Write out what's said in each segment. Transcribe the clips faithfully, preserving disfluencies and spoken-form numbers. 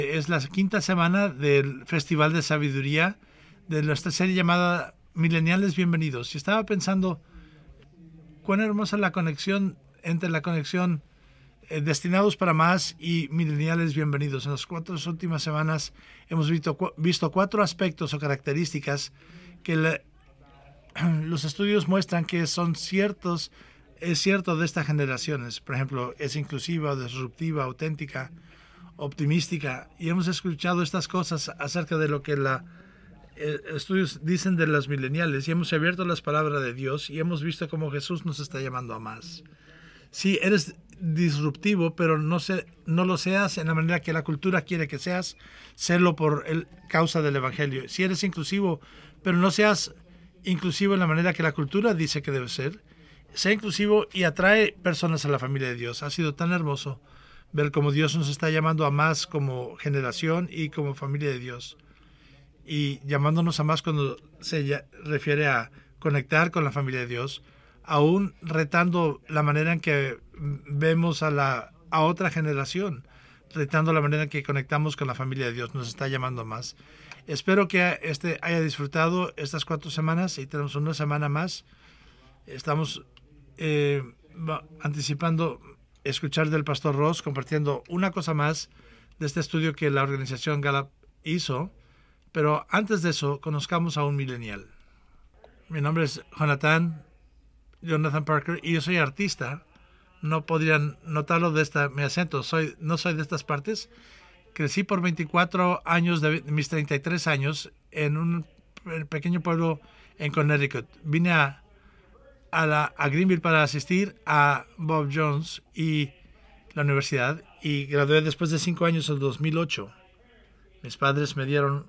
Es la quinta semana del Festival de Sabiduría de nuestra serie llamada Millennials Bienvenidos. Y estaba pensando cuán hermosa la conexión entre la conexión eh, Destinados para Más y Millennials Bienvenidos. En las cuatro últimas semanas hemos visto, cu- visto cuatro aspectos o características que la, los estudios muestran que son ciertos, es cierto de estas generaciones. Por ejemplo, es inclusiva, disruptiva, auténtica, optimística, y hemos escuchado estas cosas acerca de lo que los eh, estudios dicen de los millennials, y hemos abierto las palabras de Dios y hemos visto cómo Jesús nos está llamando a más. Sí, eres disruptivo, pero no, se, no lo seas en la manera que la cultura quiere que seas, sélo por el, causa del Evangelio. Si eres inclusivo, pero no seas inclusivo en la manera que la cultura dice que debe ser, sea inclusivo y atrae personas a la familia de Dios. Ha sido tan hermoso ver cómo Dios nos está llamando a más como generación y como familia de Dios. Y llamándonos a más cuando se refiere a conectar con la familia de Dios, aún retando la manera en que vemos a, la, a otra generación, retando la manera en que conectamos con la familia de Dios. Nos está llamando a más. Espero que este haya disfrutado estas cuatro semanas y tenemos una semana más. Estamos eh, anticipando escuchar del pastor Ross compartiendo una cosa más de este estudio que la organización Gallup hizo, pero antes de eso conozcamos a un millennial. Mi nombre es Jonathan Jonathan Parker y yo soy artista. No podrían notarlo de esta mi acento. Soy no soy de estas partes. Crecí por veinticuatro años de mis treinta y tres años en un pequeño pueblo en Connecticut. Vine a A, la, a Greenville para asistir a Bob Jones y la universidad y gradué después de cinco años en dos mil ocho. Mis padres me dieron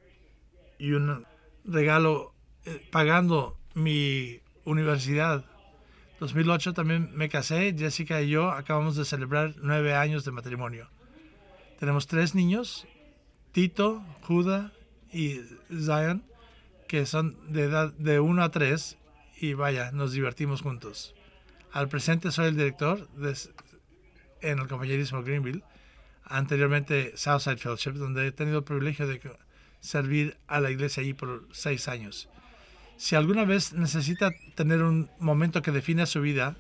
y un regalo eh, pagando mi universidad. dos mil ocho también me casé. Jessica y yo acabamos de celebrar nueve años de matrimonio. Tenemos tres niños, Tito, Judah y Zion, que son de edad de uno a tres. Y vaya, nos divertimos juntos. Al presente soy el director de, en el compañerismo Greenville, anteriormente Southside Fellowship, donde he tenido el privilegio de servir a la iglesia allí por seis años. Si alguna vez necesita tener un momento que defina su vida,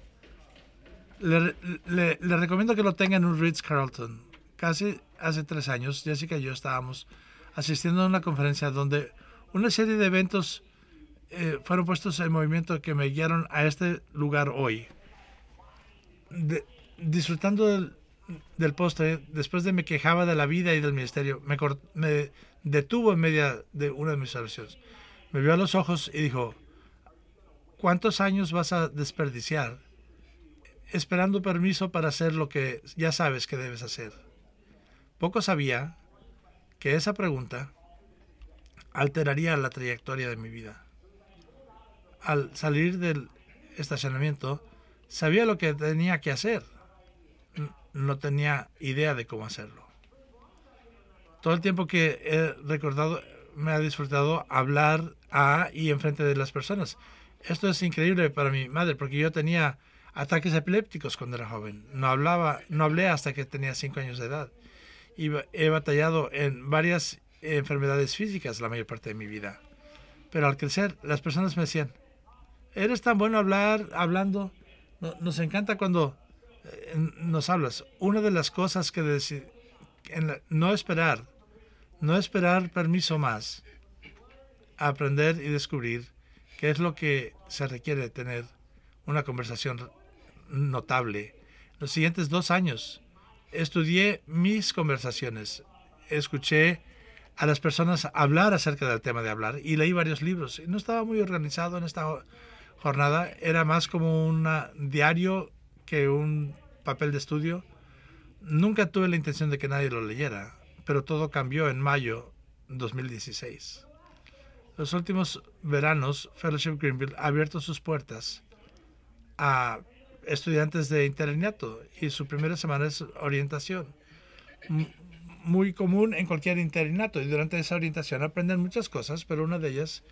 le, le, le recomiendo que lo tenga en un Ritz-Carlton. Casi hace tres años, Jessica y yo estábamos asistiendo a una conferencia donde una serie de eventos Eh, fueron puestos en movimiento que me guiaron a este lugar hoy. De, disfrutando del, del postre, después de me quejaba de la vida y del ministerio, me, cort, me detuvo en medio de una de mis oraciones. Me vio a los ojos y dijo, ¿cuántos años vas a desperdiciar esperando permiso para hacer lo que ya sabes que debes hacer? Poco sabía que esa pregunta alteraría la trayectoria de mi vida. Al salir del estacionamiento, sabía lo que tenía que hacer. No tenía idea de cómo hacerlo. Todo el tiempo que he recordado, me ha disfrutado hablar a y enfrente de las personas. Esto es increíble para mi madre, porque yo tenía ataques epilépticos cuando era joven. No hablaba, no hablé hasta que tenía cinco años de edad. Y he batallado en varias enfermedades físicas la mayor parte de mi vida. Pero al crecer, las personas me decían, eres tan bueno hablar, hablando. Nos encanta cuando nos hablas. Una de las cosas que decir, en la, no esperar, no esperar permiso más, aprender y descubrir qué es lo que se requiere de tener una conversación notable. Los siguientes dos años estudié mis conversaciones, escuché a las personas hablar acerca del tema de hablar y leí varios libros. No estaba muy organizado en esta jornada, era más como un diario que un papel de estudio. Nunca tuve la intención de que nadie lo leyera, pero todo cambió en mayo de dos mil dieciséis. Los últimos veranos, Fellowship Greenville ha abierto sus puertas a estudiantes de internato y su primera semana es orientación. Muy común en cualquier internato, y durante esa orientación aprenden muchas cosas, pero una de ellas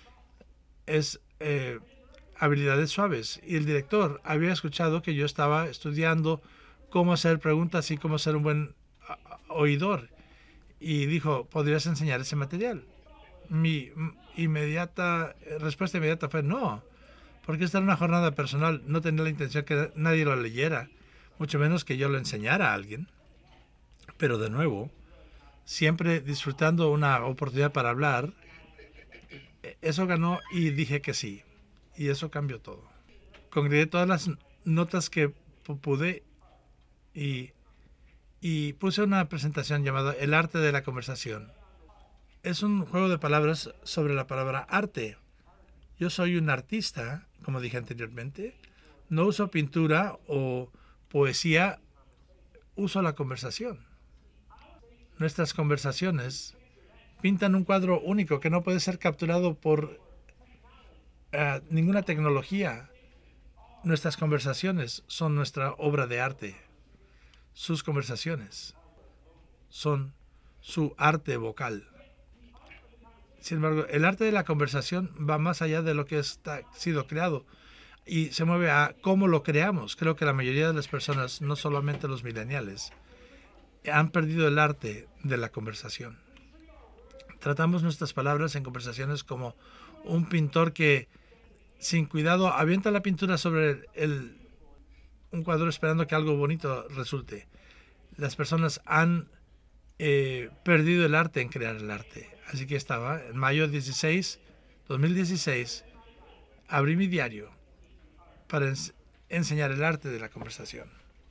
es eh, habilidades suaves. Y el director había escuchado que yo estaba estudiando cómo hacer preguntas y cómo ser un buen oidor. y dijo, ¿podrías enseñar ese material? Mi inmediata respuesta inmediata fue no, porque esta era una jornada personal, no tenía la intención que nadie lo leyera, mucho menos que yo lo enseñara a alguien. Pero de nuevo, siempre disfrutando una oportunidad para hablar, eso ganó y dije que sí, y eso cambió todo. Congregué todas las notas que pude y, y puse una presentación llamada El arte de la conversación. Es un juego de palabras sobre la palabra arte. Yo soy un artista, como dije anteriormente. No uso pintura o poesía, uso la conversación. Nuestras conversaciones pintan un cuadro único que no puede ser capturado por uh, ninguna tecnología. Nuestras conversaciones son nuestra obra de arte. Sus conversaciones son su arte vocal. Sin embargo, el arte de la conversación va más allá de lo que está sido creado y se mueve a cómo lo creamos. Creo que la mayoría de las personas, no solamente los millennials, han perdido el arte de la conversación. Tratamos nuestras palabras en conversaciones como un pintor que, sin cuidado, avienta la pintura sobre el, el, un cuadro esperando que algo bonito resulte. Las personas han eh, perdido el arte en crear el arte. Así que estaba, en mayo dieciséis, dos mil dieciséis, abrí mi diario para ens- enseñar el arte de la conversación.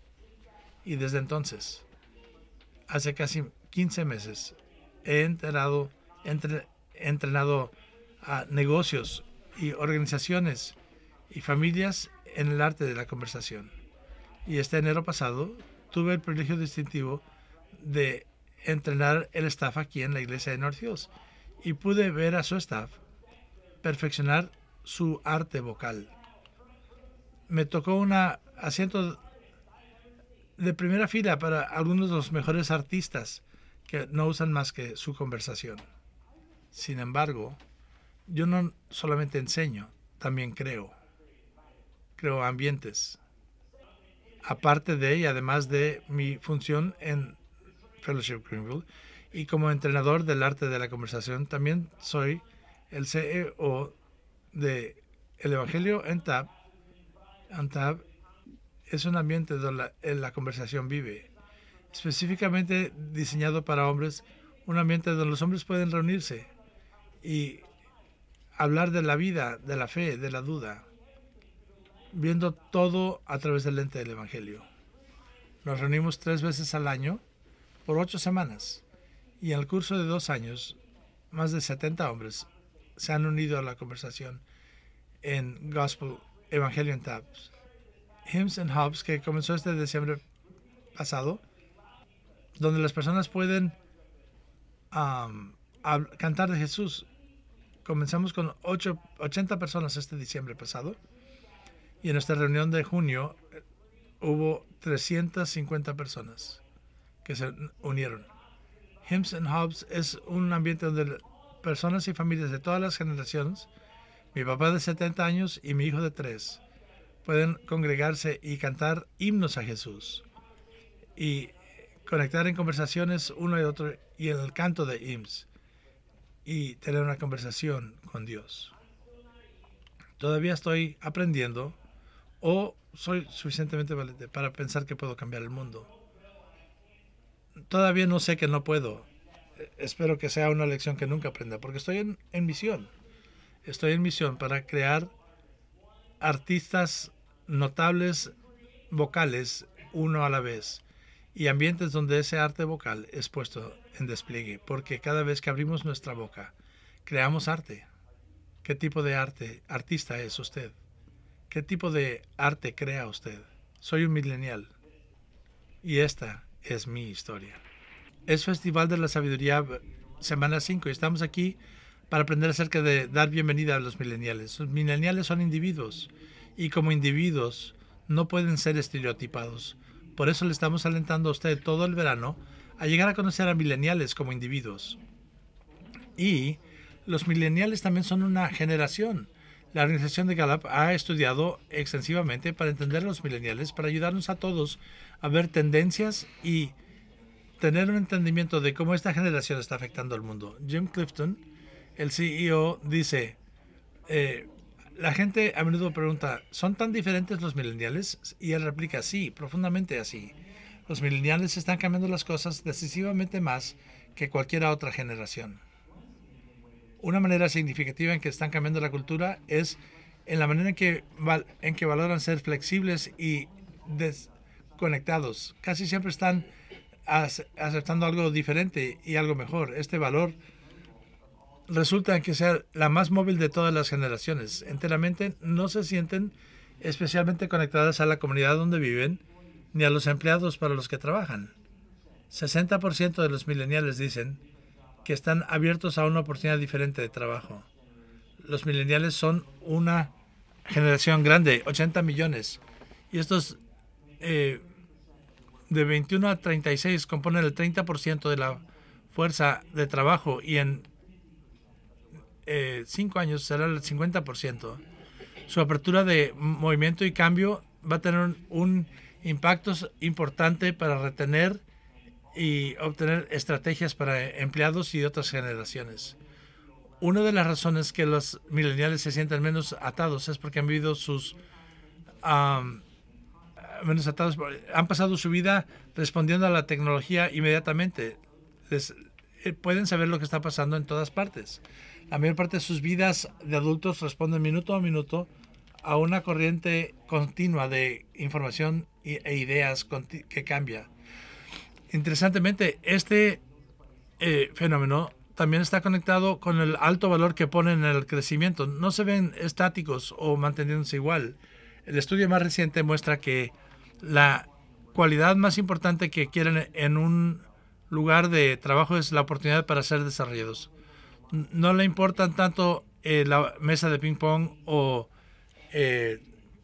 Y desde entonces, hace casi quince meses, he entrenado, entre, entrenado a negocios y organizaciones y familias en el arte de la conversación. Y este enero pasado tuve el privilegio distintivo de entrenar el staff aquí en la iglesia de North Hills y pude ver a su staff perfeccionar su arte vocal. Me tocó un asiento de primera fila para algunos de los mejores artistas que no usan más que su conversación. Sin embargo, yo no solamente enseño, también creo. Creo ambientes. Aparte de y además de mi función en Fellowship Greenville y como entrenador del arte de la conversación, también soy el C E O de El Evangelio en Tab. En Tab es un ambiente donde la, la conversación vive, específicamente diseñado para hombres, un ambiente donde los hombres pueden reunirse y hablar de la vida, de la fe, de la duda, viendo todo a través del lente del Evangelio. Nos reunimos tres veces al año por ocho semanas y en el curso de dos años más de setenta hombres se han unido a la conversación en Gospel Evangelion Tabs. Hymns and Hubs, que comenzó este diciembre pasado, donde las personas pueden um, cantar de Jesús. Comenzamos con ocho, ochenta personas este diciembre pasado y en nuestra reunión de junio hubo trescientas cincuenta personas que se unieron. Hymns and Hubs es un ambiente donde personas y familias de todas las generaciones, mi papá de setenta años y mi hijo de tres, pueden congregarse y cantar himnos a Jesús y conectar en conversaciones uno y otro y en el canto de hymns y tener una conversación con Dios. Todavía estoy aprendiendo o soy suficientemente valiente para pensar que puedo cambiar el mundo. Todavía no sé que no puedo. Espero que sea una lección que nunca aprenda, porque estoy en, en misión. Estoy en misión para crear artistas notables vocales uno a la vez y ambientes donde ese arte vocal es puesto en despliegue, porque cada vez que abrimos nuestra boca, creamos arte. ¿Qué tipo de arte, artista es usted? ¿Qué tipo de arte crea usted? Soy un millennial y esta es mi historia. Es Festival de la Sabiduría semana cinco y estamos aquí para aprender acerca de dar bienvenida a los millennials. Los millennials son individuos y como individuos no pueden ser estereotipados. Por eso le estamos alentando a usted todo el verano a llegar a conocer a millennials como individuos. Y los millennials también son una generación. La organización de Gallup ha estudiado extensivamente para entender a los millennials, para ayudarnos a todos a ver tendencias y tener un entendimiento de cómo esta generación está afectando al mundo. Jim Clifton, el C E O, dice, eh, la gente a menudo pregunta, ¿son tan diferentes los millennials? Y él replica, sí, profundamente así. Los millennials están cambiando las cosas decisivamente más que cualquier otra generación. Una manera significativa en que están cambiando la cultura es en la manera en que, val- en que valoran ser flexibles y desconectados. Casi siempre están ac- aceptando algo diferente y algo mejor. Este valor resulta en que sea la más móvil de todas las generaciones. Enteramente no se sienten especialmente conectadas a la comunidad donde viven ni a los empleados para los que trabajan. sesenta por ciento de los millennials dicen que están abiertos a una oportunidad diferente de trabajo. Los millennials son una generación grande, ochenta millones, y estos eh, de veintiuno a treinta y seis componen el treinta por ciento de la fuerza de trabajo y en cinco años será el cincuenta por ciento. Su apertura de movimiento y cambio va a tener un impacto importante para retener y obtener estrategias para empleados y otras generaciones. Una de las razones que los millennials se sienten menos atados es porque han vivido sus um, menos atados, han pasado su vida respondiendo a la tecnología inmediatamente. Les, eh, pueden saber lo que está pasando en todas partes. La mayor parte de sus vidas de adultos responden minuto a minuto a una corriente continua de información e ideas que cambia. Interesantemente, este eh, fenómeno también está conectado con el alto valor que ponen en el crecimiento. No se ven estáticos o manteniéndose igual. El estudio más reciente muestra que la cualidad más importante que quieren en un lugar de trabajo es la oportunidad para ser desarrollados. No le importan tanto eh, la mesa de ping pong o eh,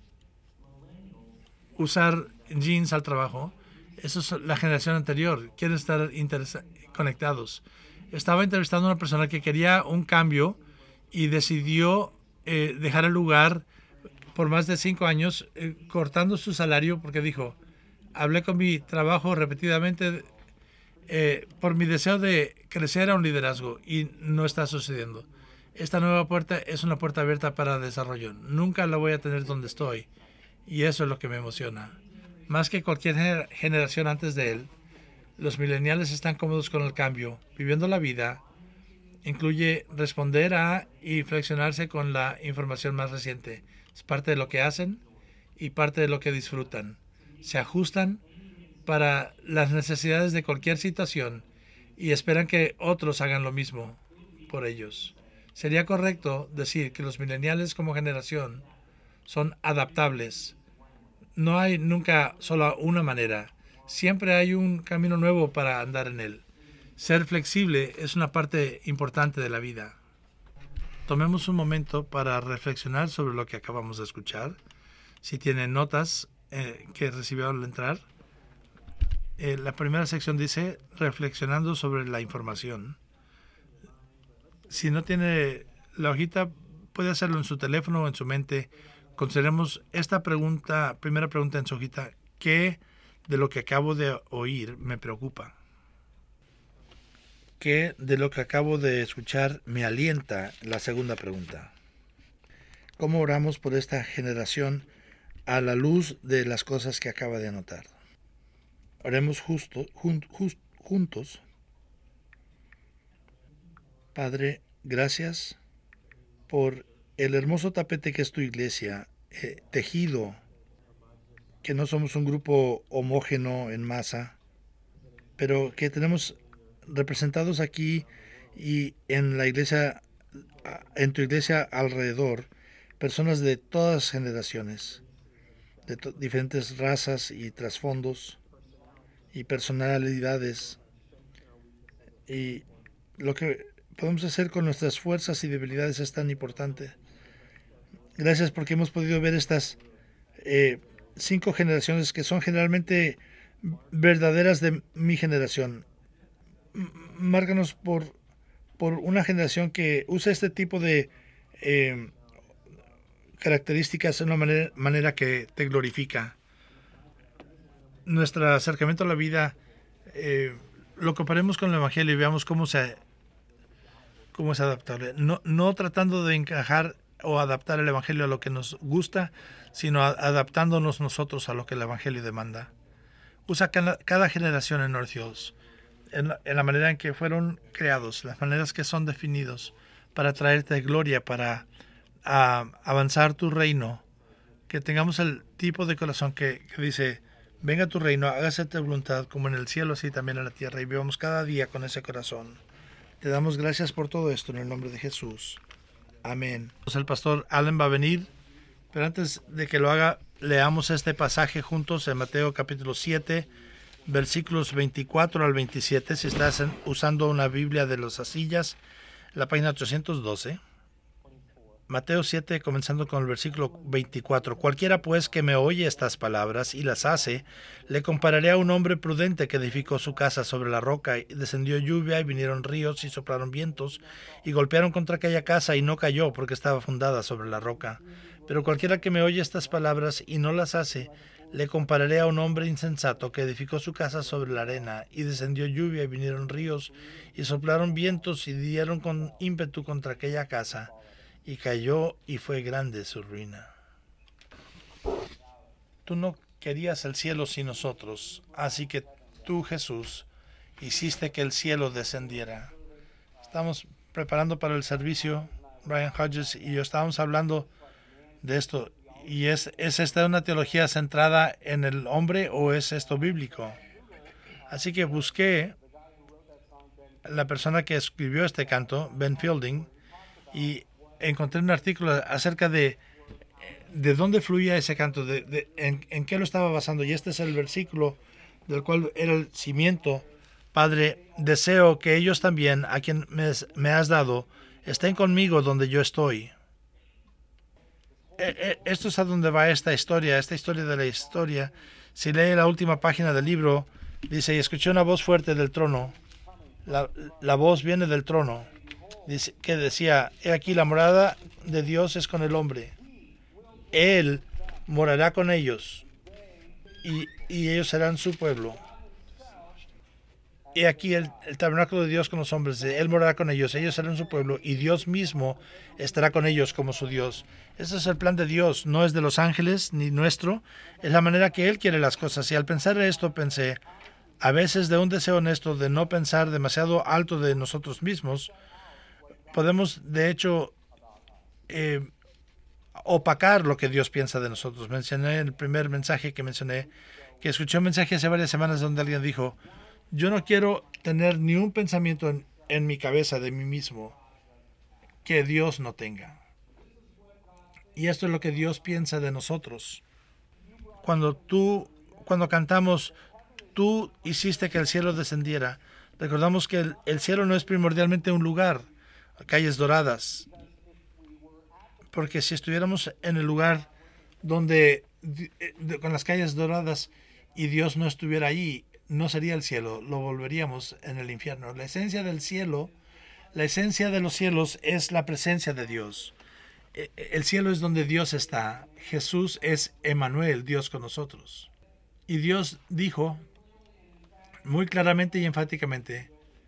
usar jeans al trabajo. Eso es la generación anterior. Quieren estar conectados. Estaba entrevistando a una persona que quería un cambio y decidió eh, dejar el lugar por más de cinco años, eh, cortando su salario porque dijo, hablé con mi trabajo repetidamente eh, por mi deseo de crecer a un liderazgo y no está sucediendo. Esta nueva puerta es una puerta abierta para desarrollo. Nunca la voy a tener donde estoy y eso es lo que me emociona. Más que cualquier generación antes de él, los millennials están cómodos con el cambio, viviendo la vida. Incluye responder a y flexionarse con la información más reciente. Es parte de lo que hacen y parte de lo que disfrutan. Se ajustan para las necesidades de cualquier situación y esperan que otros hagan lo mismo por ellos. Sería correcto decir que los millennials como generación son adaptables. No hay nunca solo una manera. Siempre hay un camino nuevo para andar en él. Ser flexible es una parte importante de la vida. Tomemos un momento para reflexionar sobre lo que acabamos de escuchar. Si tienen notas eh, que recibió al entrar, eh, la primera sección dice reflexionando sobre la información. Si no tiene la hojita, puede hacerlo en su teléfono o en su mente. Consideremos esta pregunta, primera pregunta en su hojita. ¿Qué de lo que acabo de oír me preocupa? ¿Qué de lo que acabo de escuchar me alienta? La segunda pregunta. ¿Cómo oramos por esta generación a la luz de las cosas que acaba de anotar? Oremos justo, jun, just, juntos. Padre, gracias por el hermoso tapete que es tu iglesia, eh, tejido, que no somos un grupo homógeno en masa, pero que tenemos representados aquí y en la iglesia, en tu iglesia alrededor, personas de todas generaciones, de to- diferentes razas y trasfondos y personalidades, y lo que podemos hacer con nuestras fuerzas y debilidades es tan importante. Gracias porque hemos podido ver estas eh, cinco generaciones que son generalmente verdaderas de mi generación. Márcanos por, por una generación que usa este tipo de eh, características de una manera, manera que te glorifica. Nuestro acercamiento a la vida eh, lo comparemos con el Evangelio y veamos cómo se cómo es adaptable. No, no tratando de encajar o adaptar el Evangelio a lo que nos gusta, sino a, adaptándonos nosotros a lo que el Evangelio demanda. Usa cada, cada generación en North Hills, en la, en la manera en que fueron creados, las maneras que son definidos, para traerte gloria, para a, avanzar tu reino, que tengamos el tipo de corazón que, que dice, venga tu reino, hágase tu voluntad, como en el cielo, así también en la tierra, y vivamos cada día con ese corazón. Te damos gracias por todo esto en el nombre de Jesús. Amén. El pastor Allen va a venir, pero antes de que lo haga, leamos este pasaje juntos en Mateo capítulo siete, versículos veinticuatro al veintisiete. Si estás usando una Biblia de las Asillas, la página ochocientos doce. Mateo siete, comenzando con el versículo veinticuatro. Cualquiera pues que me oye estas palabras y las hace, le compararé a un hombre prudente que edificó su casa sobre la roca, y descendió lluvia, y vinieron ríos, y soplaron vientos, y golpearon contra aquella casa, y no cayó, porque estaba fundada sobre la roca. Pero cualquiera que me oye estas palabras y no las hace, le compararé a un hombre insensato que edificó su casa sobre la arena, y descendió lluvia, y vinieron ríos, y soplaron vientos, y dieron con ímpetu contra aquella casa, y cayó, y fue grande su ruina. Tú no querías el cielo sin nosotros, así que tú, Jesús, hiciste que el cielo descendiera. Estamos preparando para el servicio, Brian Hodges y yo estábamos hablando de esto, y es, ¿es esta una teología centrada en el hombre o es esto bíblico? Así que busqué la persona que escribió este canto, Ben Fielding, y encontré un artículo acerca de de dónde fluía ese canto, de, de en, en qué lo estaba basando, y este es el versículo del cual era el cimiento. Padre, deseo que ellos también, a quien me, me has dado, estén conmigo donde yo estoy. Esto es a donde va esta historia, esta historia de la historia. Si lee la última página del libro, dice, y escuché una voz fuerte del trono. La, la voz viene del trono, dice, que decía, he aquí la morada de Dios es con el hombre. Él morará con ellos, y, y ellos serán su pueblo. He aquí el, el tabernáculo de Dios con los hombres. Él morará con ellos, ellos serán su pueblo, y Dios mismo estará con ellos como su Dios. Ese es el plan de Dios, no es de los ángeles ni nuestro, es la manera que Él quiere las cosas. Y al pensar esto pensé, a veces de un deseo honesto de no pensar demasiado alto de nosotros mismos, podemos de hecho eh, opacar lo que Dios piensa de nosotros. Mencioné el primer mensaje que mencioné, que escuché un mensaje hace varias semanas donde alguien dijo, yo no quiero tener ni un pensamiento en, en mi cabeza de mí mismo que Dios no tenga. Y esto es lo que Dios piensa de nosotros. Cuando tú, cuando cantamos, tú hiciste que el cielo descendiera, recordamos que el, el cielo no es primordialmente un lugar, calles doradas, porque si estuviéramos en el lugar donde con las calles doradas y Dios no estuviera ahí, no sería el cielo, lo volveríamos en el infierno. La esencia del cielo, la esencia de los cielos es la presencia de Dios. El cielo es donde Dios está. Jesús es Emmanuel, Dios con nosotros. Y Dios dijo muy claramente y enfáticamente,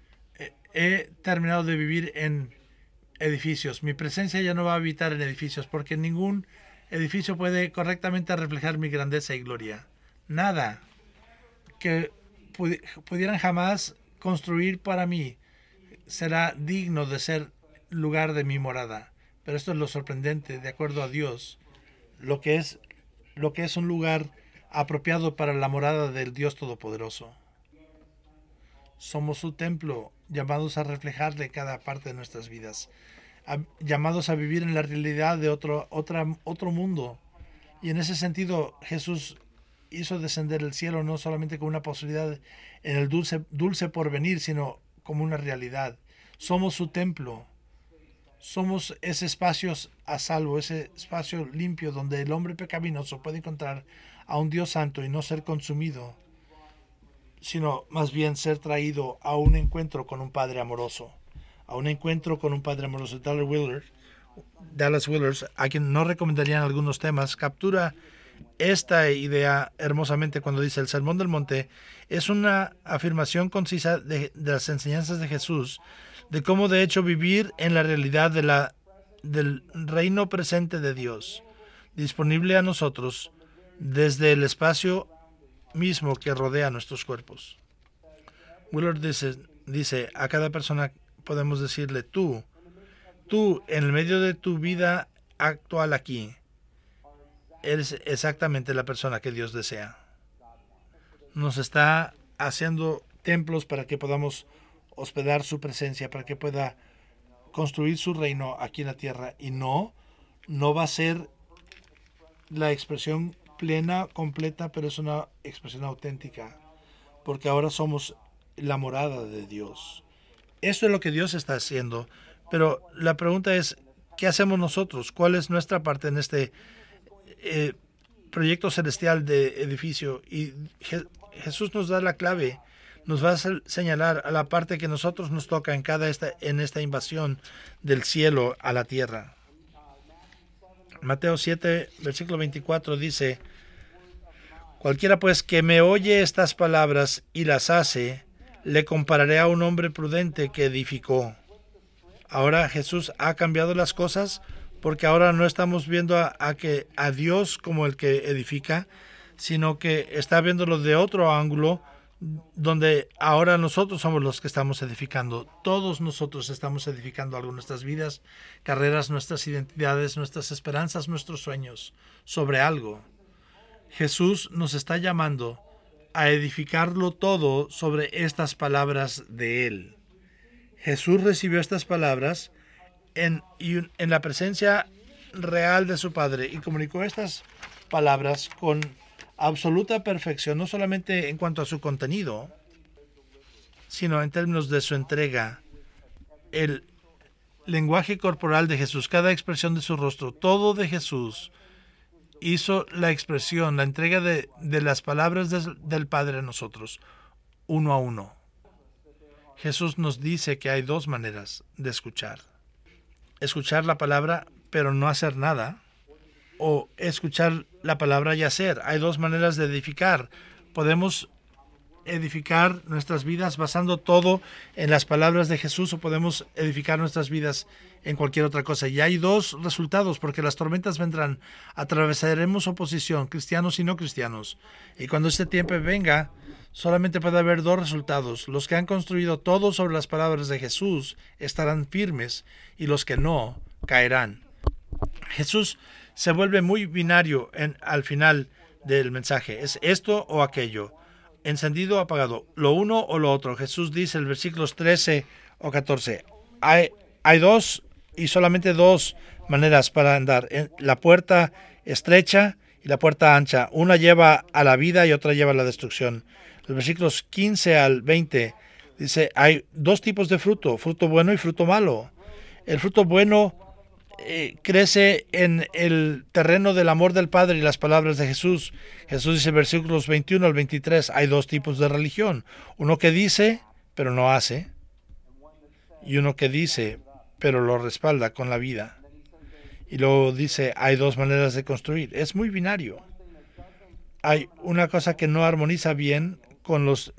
he terminado de vivir en edificios. Mi presencia ya no va a habitar en edificios, porque ningún edificio puede correctamente reflejar mi grandeza y gloria. Nada que pudieran jamás construir para mí será digno de ser lugar de mi morada. Pero esto es lo sorprendente, de acuerdo a Dios, lo que es, lo que es un lugar apropiado para la morada del Dios Todopoderoso. Somos su templo, llamados a reflejarle cada parte de nuestras vidas, a, llamados a vivir en la realidad de otro, otra, otro mundo. Y en ese sentido, Jesús hizo descender el cielo no solamente como una posibilidad en el dulce, dulce porvenir, sino como una realidad. Somos su templo. Somos ese espacio a salvo, ese espacio limpio donde el hombre pecaminoso puede encontrar a un Dios santo y no ser consumido, sino más bien ser traído a un encuentro con un Padre amoroso, a un encuentro con un Padre amoroso. Dallas Willard, Dallas Willard, a quien no recomendarían algunos temas, captura esta idea hermosamente cuando dice el Sermón del Monte es una afirmación concisa de, de las enseñanzas de Jesús, de cómo de hecho vivir en la realidad de la, del reino presente de Dios, disponible a nosotros desde el espacio mismo que rodea nuestros cuerpos. Willard dice, dice, a cada persona podemos decirle tú, tú en el medio de tu vida actual aquí, eres exactamente la persona que Dios desea. Nos está haciendo templos para que podamos hospedar su presencia, para que pueda construir su reino aquí en la tierra. Y no, no va a ser la expresión plena, completa, pero es una expresión auténtica, porque ahora somos la morada de Dios. Esto es lo que Dios está haciendo, pero la pregunta es, ¿qué hacemos nosotros? ¿Cuál es nuestra parte en este eh, proyecto celestial de edificio? Y Je- Jesús nos da la clave, nos va a señalar a la parte que nosotros nos toca en cada esta, en esta invasión del cielo a la tierra. Mateo siete, versículo veinticuatro dice, cualquiera pues que me oye estas palabras y las hace, le compararé a un hombre prudente que edificó. Ahora Jesús ha cambiado las cosas porque ahora no estamos viendo a, a, que, a Dios como el que edifica, sino que está viéndolo de otro ángulo, donde ahora nosotros somos los que estamos edificando. Todos nosotros estamos edificando algo en nuestras vidas, carreras, nuestras identidades, nuestras esperanzas, nuestros sueños, sobre algo. Jesús nos está llamando a edificarlo todo sobre estas palabras de Él. Jesús recibió estas palabras en, en la presencia real de su Padre y comunicó estas palabras con absoluta perfección, no solamente en cuanto a su contenido, sino en términos de su entrega. El lenguaje corporal de Jesús, cada expresión de su rostro, todo de Jesús hizo la expresión, la entrega de, de las palabras de, del Padre a nosotros, uno a uno. Jesús nos dice que hay dos maneras de escuchar. Escuchar la palabra, pero no hacer nada, o escuchar la palabra y hacer. Hay dos maneras de edificar. Podemos edificar nuestras vidas basando todo en las palabras de Jesús, o podemos edificar nuestras vidas en cualquier otra cosa. Y hay dos resultados, porque las tormentas vendrán. Atravesaremos oposición, cristianos y no cristianos. Y cuando este tiempo venga, solamente puede haber dos resultados. Los que han construido todo sobre las palabras de Jesús estarán firmes, y los que no caerán. Jesús se vuelve muy binario en, al final del mensaje. Es esto o aquello. Encendido o apagado, lo uno o lo otro. Jesús dice en versículos trece o catorce, hay, hay dos y solamente dos maneras para andar, la puerta estrecha y la puerta ancha. Una lleva a la vida y otra lleva a la destrucción. Los versículos quince al veinte dice, hay dos tipos de fruto, fruto bueno y fruto malo. El fruto bueno Eh, crece en el terreno del amor del Padre y las palabras de Jesús. Jesús dice en versículos veintiuno al veintitrés, hay dos tipos de religión, uno que dice pero no hace, y uno que dice pero lo respalda con la vida. Y luego dice, hay dos maneras de construir. Es muy binario. Hay una cosa que no armoniza bien con los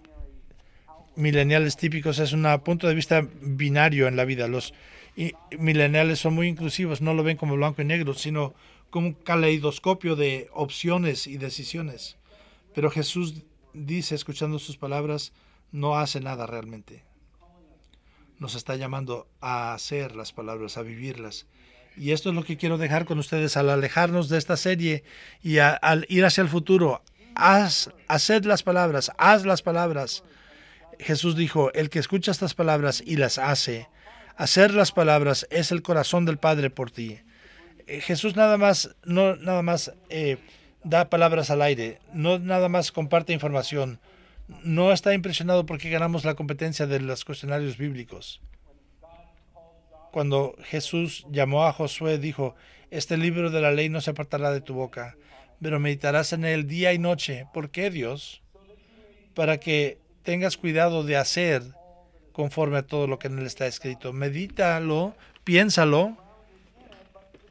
mileniales típicos, es un punto de vista binario en la vida. Los y mileniales son muy inclusivos, no lo ven como blanco y negro, sino como un caleidoscopio de opciones y decisiones. Pero Jesús dice, escuchando sus palabras, no hace nada realmente. Nos está llamando a hacer las palabras, a vivirlas. Y esto es lo que quiero dejar con ustedes al alejarnos de esta serie y a, al ir hacia el futuro. Haz, haced las palabras, haz las palabras. Jesús dijo, el que escucha estas palabras y las hace, hacer las palabras es el corazón del Padre por ti. Eh, Jesús nada más, no nada más eh, da palabras al aire, no nada más comparte información, no está impresionado porque ganamos la competencia de los cuestionarios bíblicos. Cuando Jesús llamó a Josué, dijo, este libro de la ley no se apartará de tu boca, pero meditarás en él día y noche. ¿Por qué, Dios? Para que tengas cuidado de hacer conforme a todo lo que en él está escrito. Medítalo, piénsalo,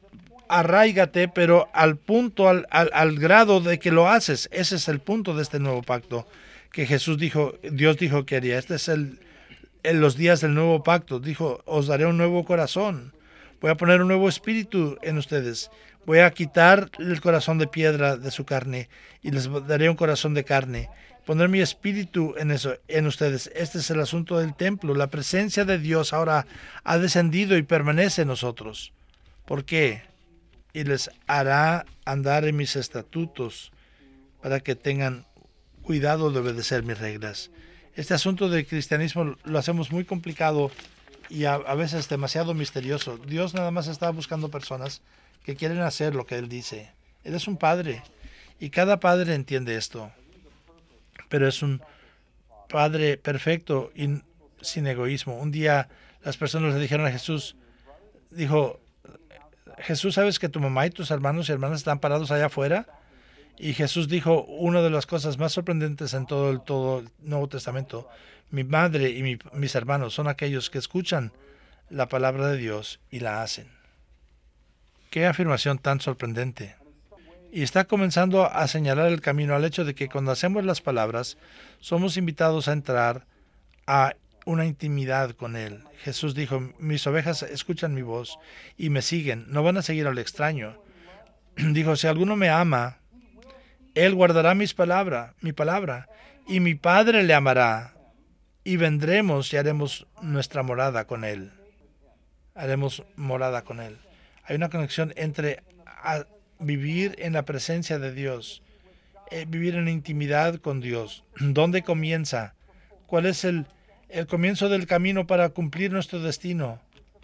arráigate, pero al punto, al, al, al grado de que lo haces. Ese es el punto de este nuevo pacto que Jesús dijo, Dios dijo que haría. Este es el, en los días del nuevo pacto. Dijo, os daré un nuevo corazón. Voy a poner un nuevo espíritu en ustedes. Voy a quitar el corazón de piedra de su carne y les daré un corazón de carne. Poner mi espíritu en eso, en ustedes. Este es el asunto del templo. La presencia de Dios ahora ha descendido y permanece en nosotros. ¿Por qué? Y les hará andar en mis estatutos para que tengan cuidado de obedecer mis reglas. Este asunto del cristianismo lo hacemos muy complicado y a, a veces demasiado misterioso. Dios nada más está buscando personas que quieren hacer lo que Él dice. Él es un padre y cada padre entiende esto. Pero es un padre perfecto y sin egoísmo. Un día las personas le dijeron a Jesús, dijo, Jesús, ¿sabes que tu mamá y tus hermanos y hermanas están parados allá afuera? Y Jesús dijo una de las cosas más sorprendentes en todo el, todo el Nuevo Testamento. Mi madre y mi, mis hermanos son aquellos que escuchan la palabra de Dios y la hacen. Qué afirmación tan sorprendente. Y está comenzando a señalar el camino al hecho de que cuando hacemos las palabras, somos invitados a entrar a una intimidad con Él. Jesús dijo, mis ovejas escuchan mi voz y me siguen, no van a seguir al extraño. Dijo, si alguno me ama, Él guardará mis palabras, mi palabra, y mi Padre le amará, y vendremos y haremos nuestra morada con Él. Haremos morada con Él. Hay una conexión entre a, vivir en la presencia de Dios, eh, vivir en intimidad con Dios. ¿Dónde comienza? ¿Cuál es el, el comienzo del camino para cumplir nuestro destino?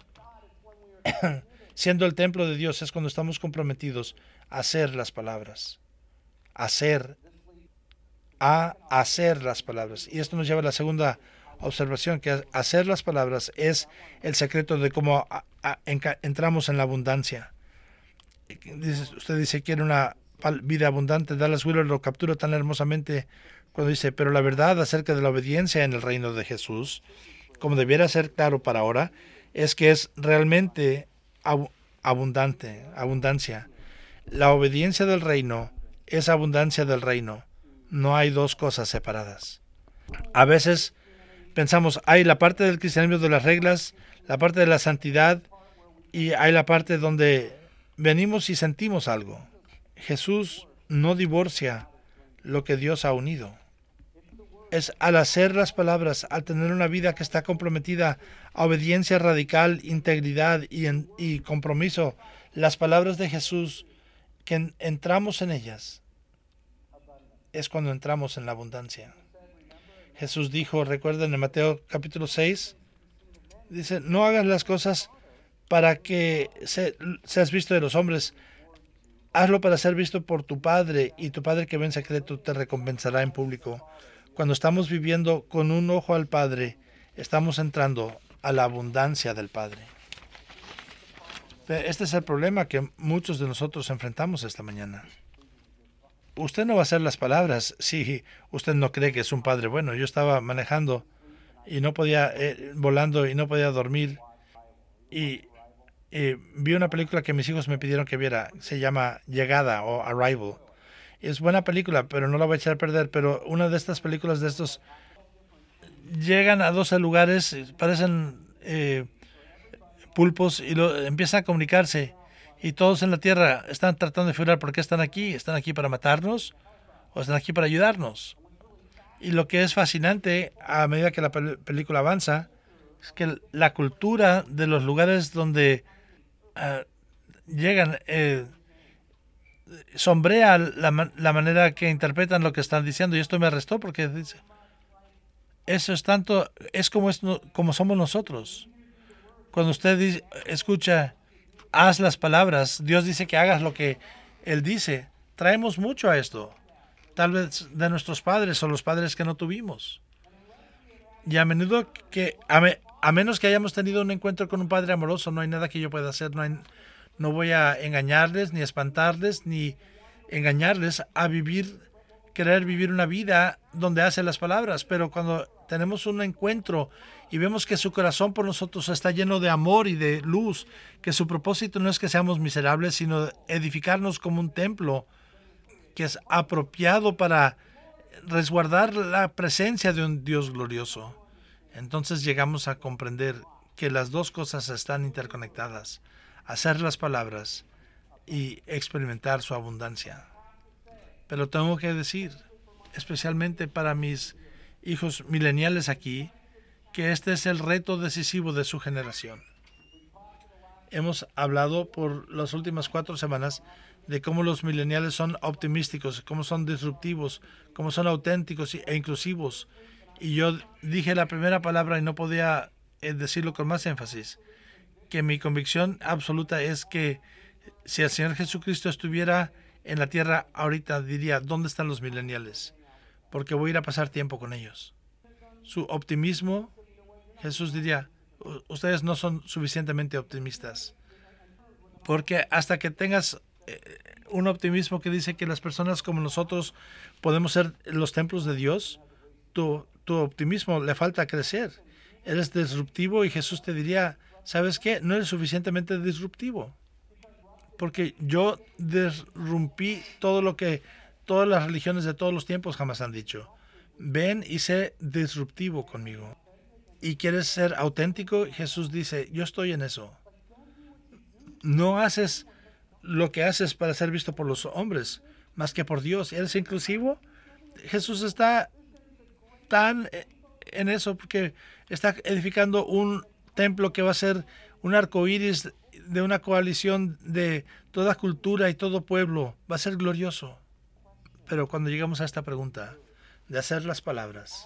Siendo el templo de Dios es cuando estamos comprometidos a hacer las palabras. Hacer, a hacer las palabras. Y esto nos lleva a la segunda observación, que hacer las palabras es el secreto de cómo a, a, en, entramos en la abundancia. Usted dice, quiere una vida abundante. Dallas Willard lo captura tan hermosamente cuando dice, pero la verdad acerca de la obediencia en el reino de Jesús, como debiera ser claro para ahora, es que es realmente ab- abundante, abundancia. La obediencia del reino es abundancia del reino. No hay dos cosas separadas. A veces pensamos, hay la parte del cristianismo de las reglas, la parte de la santidad, y hay la parte donde venimos y sentimos algo. Jesús no divorcia lo que Dios ha unido. Es al hacer las palabras, al tener una vida que está comprometida a obediencia radical, integridad y, en, y compromiso, las palabras de Jesús, que en, entramos en ellas, es cuando entramos en la abundancia. Jesús dijo, recuerden en Mateo capítulo seis, dice, no hagas las cosas para que se, seas visto de los hombres, hazlo para ser visto por tu Padre, y tu Padre que ve en secreto te recompensará en público. Cuando estamos viviendo con un ojo al Padre, estamos entrando a la abundancia del Padre. Este es el problema que muchos de nosotros enfrentamos esta mañana. Usted no va a hacer las palabras si usted no cree que es un padre bueno. Yo estaba manejando y no podía, eh, volando y no podía dormir. Y eh, vi una película que mis hijos me pidieron que viera. Se llama Llegada o Arrival. Es buena película, pero no la voy a echar a perder. Pero una de estas películas de estos llegan a doce lugares, parecen eh, pulpos y lo, empiezan a comunicarse. Y todos en la tierra están tratando de figurar por qué están aquí. ¿Están aquí para matarnos o están aquí para ayudarnos? Y lo que es fascinante a medida que la pel- película avanza es que la cultura de los lugares donde uh, llegan eh, sombrea la, la manera que interpretan lo que están diciendo. Y esto me arrestó porque dice, eso es tanto, es como, es, como somos nosotros. Cuando usted dice, escucha, haz las palabras, Dios dice que hagas lo que Él dice. Traemos mucho a esto, tal vez de nuestros padres o los padres que no tuvimos. Y a menudo que, a, me, a menos que hayamos tenido un encuentro con un padre amoroso, no hay nada que yo pueda hacer. No, hay, no voy a engañarles, ni espantarles, ni engañarles a vivir, querer vivir una vida donde hace las palabras. Pero cuando tenemos un encuentro y vemos que su corazón por nosotros está lleno de amor y de luz, que su propósito no es que seamos miserables, sino edificarnos como un templo que es apropiado para resguardar la presencia de un Dios glorioso. Entonces llegamos a comprender que las dos cosas están interconectadas, hacer las palabras y experimentar su abundancia. Pero tengo que decir, especialmente para mis hijos mileniales aquí, que este es el reto decisivo de su generación. Hemos hablado por las últimas cuatro semanas de cómo los mileniales son optimísticos, cómo son disruptivos, cómo son auténticos e inclusivos. Y yo dije la primera palabra y no podía decirlo con más énfasis, que mi convicción absoluta es que si el Señor Jesucristo estuviera en la tierra ahorita, diría, ¿dónde están los mileniales? Porque voy a ir a pasar tiempo con ellos. Su optimismo, Jesús diría, ustedes no son suficientemente optimistas. Porque hasta que tengas un optimismo que dice que las personas como nosotros podemos ser los templos de Dios, tu, tu optimismo le falta crecer. Eres disruptivo y Jesús te diría, ¿sabes qué? No eres suficientemente disruptivo. Porque yo disrumpí todo lo que todas las religiones de todos los tiempos jamás han dicho. Ven y sé disruptivo conmigo. ¿Y quieres ser auténtico? Jesús dice, yo estoy en eso. No haces lo que haces para ser visto por los hombres, más que por Dios. ¿Eres inclusivo? Jesús está tan en eso porque está edificando un templo que va a ser un arco iris de una coalición de toda cultura y todo pueblo. Va a ser glorioso. Pero cuando llegamos a esta pregunta de hacer las palabras,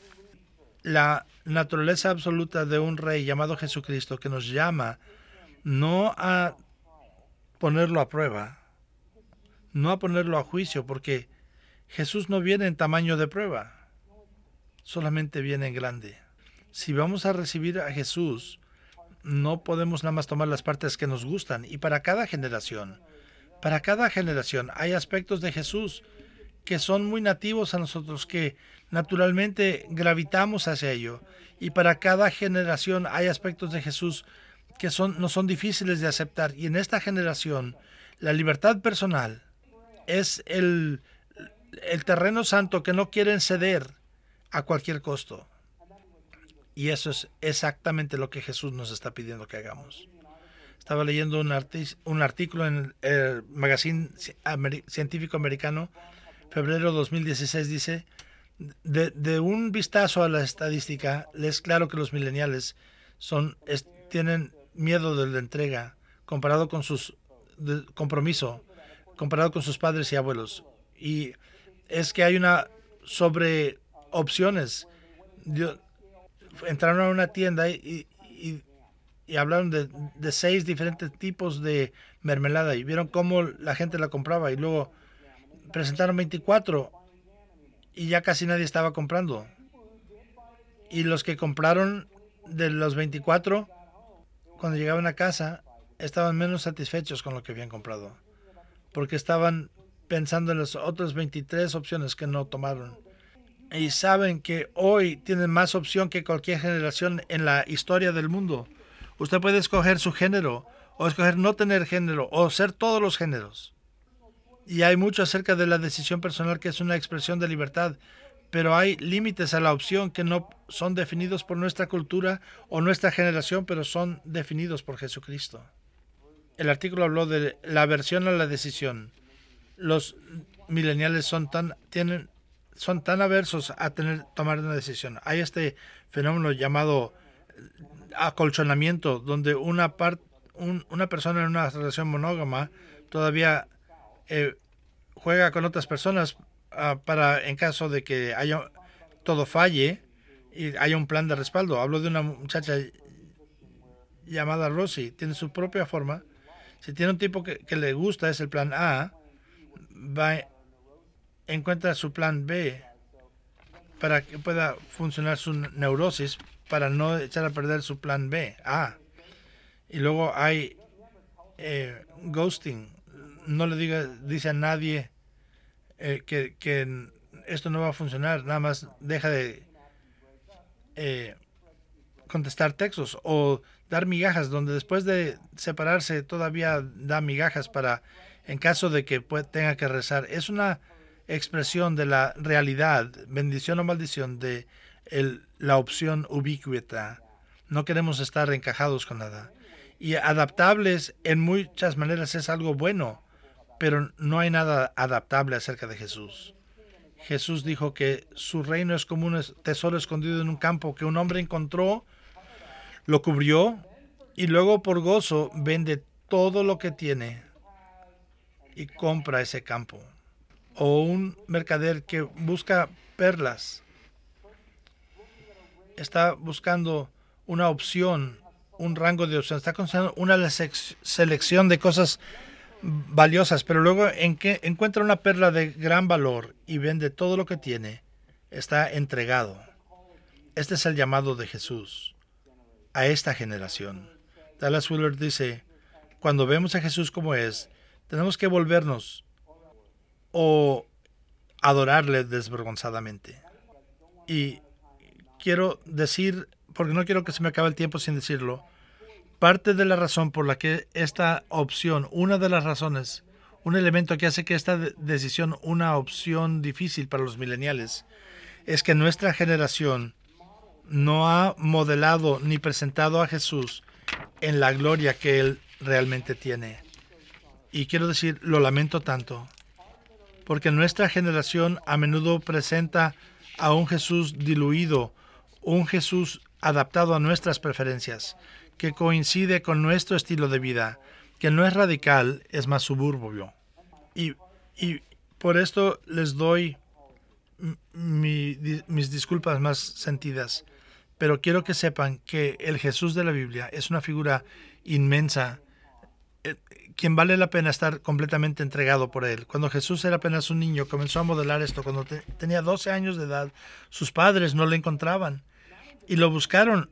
la naturaleza absoluta de un rey llamado Jesucristo que nos llama no a ponerlo a prueba, no a ponerlo a juicio, porque Jesús no viene en tamaño de prueba, solamente viene en grande. Si vamos a recibir a Jesús, no podemos nada más tomar las partes que nos gustan. Y para cada generación, para cada generación hay aspectos de Jesús que son muy nativos a nosotros, que naturalmente gravitamos hacia ello. Y para cada generación hay aspectos de Jesús que son, no son difíciles de aceptar. Y en esta generación, la libertad personal es el, el terreno santo que no quieren ceder a cualquier costo. Y eso es exactamente lo que Jesús nos está pidiendo que hagamos. Estaba leyendo un, arti- un artículo en el, el Magazine Científico Americano, febrero dos mil dieciséis, dice, de, de un vistazo a la estadística, es claro que los millennials son, es, tienen miedo de la entrega comparado con sus de compromiso, comparado con sus padres y abuelos. Y es que hay una sobre opciones. Yo, entraron a una tienda y, y, y hablaron de, de seis diferentes tipos de mermelada y vieron cómo la gente la compraba y luego presentaron veinticuatro y ya casi nadie estaba comprando. Y los que compraron de los veinticuatro, cuando llegaban a casa, estaban menos satisfechos con lo que habían comprado, porque estaban pensando en las otras veintitrés opciones que no tomaron. Y saben que hoy tienen más opción que cualquier generación en la historia del mundo. Usted puede escoger su género, o escoger no tener género, o ser todos los géneros. Y hay mucho acerca de la decisión personal que es una expresión de libertad, pero hay límites a la opción que no son definidos por nuestra cultura o nuestra generación, pero son definidos por Jesucristo. El artículo habló de la aversión a la decisión. Los millennials son tan, tienen, son tan aversos a tener, tomar una decisión. Hay este fenómeno llamado acolchonamiento, donde una, part, un, una persona en una relación monógama todavía eh, juega con otras personas uh, para, en caso de que haya todo falle y haya un plan de respaldo. Hablo de una muchacha llamada Rosie, tiene su propia forma. Si tiene un tipo que, que le gusta, es el plan A, va, encuentra su plan B para que pueda funcionar su neurosis, para no echar a perder su plan B, A. Y luego hay eh, ghosting. No le diga, dice a nadie eh, que, que esto no va a funcionar, nada más deja de eh, contestar textos o dar migajas, donde después de separarse todavía da migajas para, en caso de que pueda, tenga que rezar. Es una expresión de la realidad, bendición o maldición, de el, la opción ubicuita. No queremos estar encajados con nada. Y adaptables en muchas maneras es algo bueno, pero no hay nada adaptable acerca de Jesús. Jesús dijo que su reino es como un tesoro escondido en un campo que un hombre encontró, lo cubrió y luego por gozo vende todo lo que tiene y compra ese campo. O un mercader que busca perlas, está buscando una opción, un rango de opción, está consiguiendo una selección de cosas valiosas, pero luego en que encuentra una perla de gran valor y vende todo lo que tiene, está entregado. Este es el llamado de Jesús a esta generación. Dallas Willard dice, cuando vemos a Jesús como es, tenemos que volvernos o adorarle desvergonzadamente. Y quiero decir, porque no quiero que se me acabe el tiempo sin decirlo, parte de la razón por la que esta opción, una de las razones, un elemento que hace que esta decisión una opción difícil para los millennials, es que nuestra generación no ha modelado ni presentado a Jesús en la gloria que Él realmente tiene. Y quiero decir, lo lamento tanto, porque nuestra generación a menudo presenta a un Jesús diluido, un Jesús adaptado a nuestras preferencias, que coincide con nuestro estilo de vida, que no es radical, es más suburbio. Y, y por esto les doy mi, mis disculpas más sentidas, pero quiero que sepan que el Jesús de la Biblia es una figura inmensa, eh, quien vale la pena estar completamente entregado por él. Cuando Jesús era apenas un niño, comenzó a modelar esto. Cuando te, tenía doce años de edad, sus padres no le encontraban y lo buscaron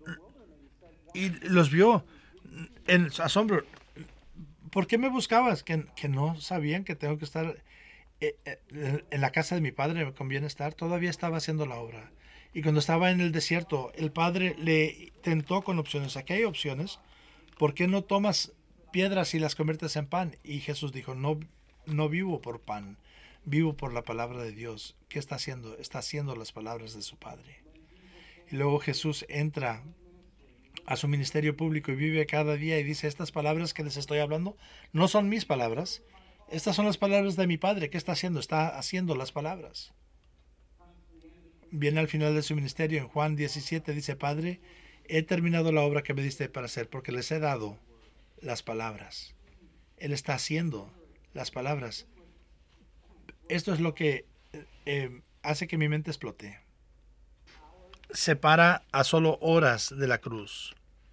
y los vio en asombro. ¿Por qué me buscabas? Que, que no sabían que tengo que estar eh, eh, en la casa de mi padre, me conviene estar. Todavía estaba haciendo la obra. Y cuando estaba en el desierto, el padre le tentó con opciones. Aquí hay opciones. ¿Por qué no tomas piedras y las conviertes en pan? Y Jesús dijo, no, no vivo por pan, vivo por la palabra de Dios. ¿Qué está haciendo? Está haciendo las palabras de su Padre. Y luego Jesús entra a su ministerio público y vive cada día y dice, estas palabras que les estoy hablando no son mis palabras, estas son las palabras de mi Padre. ¿Qué está haciendo? Está haciendo las palabras. Viene al final de su ministerio, en Juan diecisiete, dice, Padre, he terminado la obra que me diste para hacer, porque les he dado las palabras. Él está haciendo las palabras. Esto es lo que eh, hace que mi mente explote. Se para a solo horas de la cruz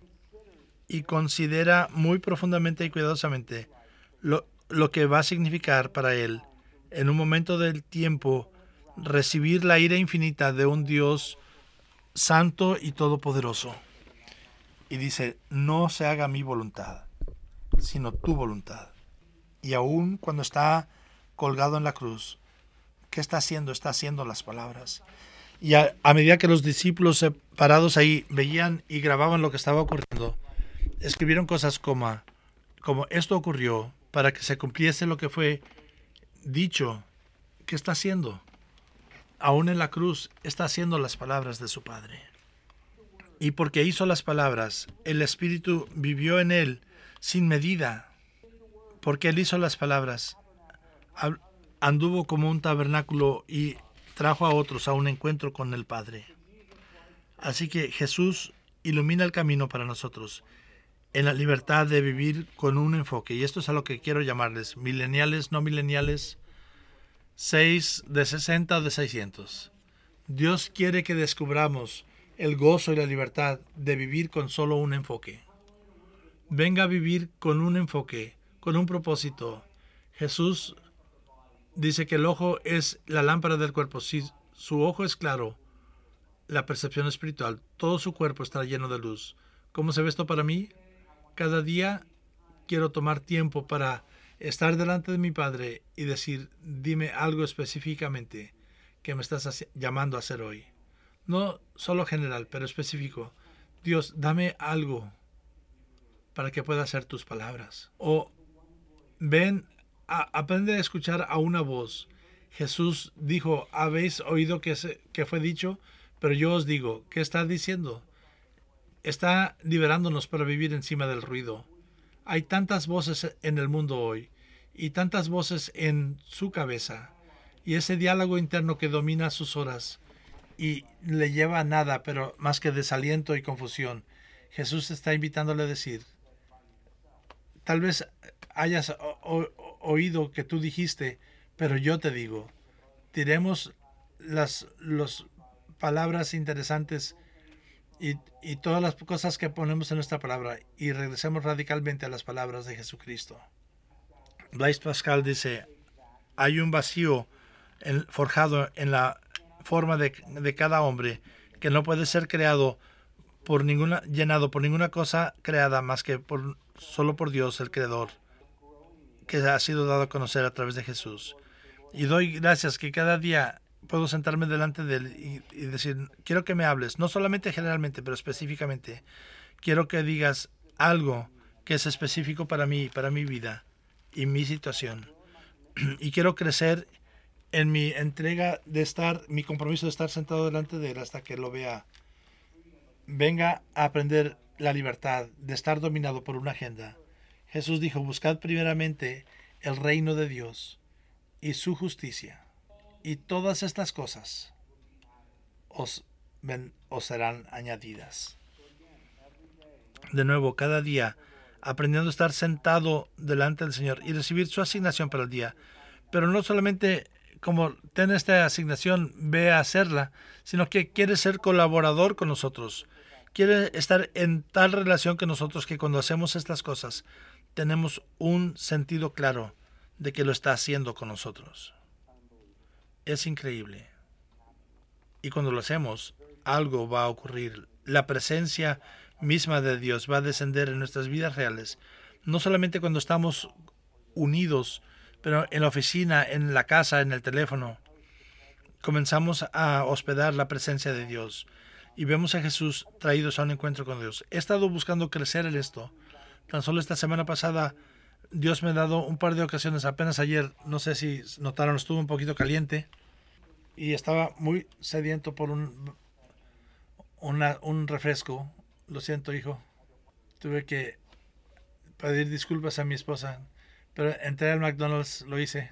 y considera muy profundamente y cuidadosamente lo, lo que va a significar para él en un momento del tiempo recibir la ira infinita de un Dios santo y todopoderoso. Y dice, no se haga mi voluntad, sino tu voluntad. Y aún cuando está colgado en la cruz, ¿qué está haciendo? Está haciendo las palabras. Y a, a medida que los discípulos parados ahí veían y grababan lo que estaba ocurriendo, escribieron cosas como, como esto ocurrió para que se cumpliese lo que fue dicho. ¿Qué está haciendo? Aún en la cruz está haciendo las palabras de su Padre. Y porque hizo las palabras, el Espíritu vivió en él sin medida. Porque él hizo las palabras, anduvo como un tabernáculo y trajo a otros a un encuentro con el Padre. Así que Jesús ilumina el camino para nosotros en la libertad de vivir con un enfoque. Y esto es a lo que quiero llamarles mileniales, no mileniales, seis de sesenta o de seiscientos. Dios quiere que descubramos el gozo y la libertad de vivir con solo un enfoque. Venga a vivir con un enfoque, con un propósito. Jesús dice que el ojo es la lámpara del cuerpo. Si su ojo es claro, la percepción espiritual, todo su cuerpo estará lleno de luz. ¿Cómo se ve esto para mí? Cada día quiero tomar tiempo para estar delante de mi Padre y decir, dime algo específicamente que me estás llamando a hacer hoy. No solo general, pero específico. Dios, dame algo para que pueda hacer tus palabras. O ven, a, aprende a escuchar a una voz. Jesús dijo, habéis oído que, se, que fue dicho, pero yo os digo, ¿qué está diciendo? Está liberándonos para vivir encima del ruido. Hay tantas voces en el mundo hoy y tantas voces en su cabeza y ese diálogo interno que domina sus horas y le lleva a nada, pero más que desaliento y confusión. Jesús está invitándole a decir, tal vez hayas o, o, oído que tú dijiste, pero yo te digo, diremos las los palabras interesantes y, y todas las cosas que ponemos en nuestra palabra y regresemos radicalmente a las palabras de Jesucristo. Blaise Pascal dice, hay un vacío en, forjado en la forma de, de cada hombre que no puede ser creado por ninguna, llenado por ninguna cosa creada más que por, solo por Dios, el Creador, que ha sido dado a conocer a través de Jesús. Y doy gracias que cada día puedo sentarme delante de Él y, y decir, quiero que me hables, no solamente generalmente, pero específicamente. Quiero que digas algo que es específico para mí, para mi vida y mi situación. Y quiero crecer en mi entrega de estar, mi compromiso de estar sentado delante de Él hasta que lo vea. Venga a aprender la libertad de estar dominado por una agenda. Jesús dijo, buscad primeramente el reino de Dios y su justicia, y todas estas cosas os, ven, os serán añadidas. De nuevo, cada día, aprendiendo a estar sentado delante del Señor y recibir su asignación para el día, pero no solamente como ten esta asignación, ve a hacerla, sino que quiere ser colaborador con nosotros. Quiere estar en tal relación que nosotros que cuando hacemos estas cosas tenemos un sentido claro de que lo está haciendo con nosotros. Es increíble. Y cuando lo hacemos, algo va a ocurrir. La presencia misma de Dios va a descender en nuestras vidas reales. No solamente cuando estamos unidos, pero en la oficina, en la casa, en el teléfono. Comenzamos a hospedar la presencia de Dios y vemos a Jesús traídos a un encuentro con Dios. He estado buscando crecer en esto. Tan solo esta semana pasada Dios me ha dado un par de ocasiones, apenas ayer, no sé si notaron, estuvo un poquito caliente y estaba muy sediento por un, una, un refresco. Lo siento, hijo. Tuve que pedir disculpas a mi esposa, pero entré al McDonald's, lo hice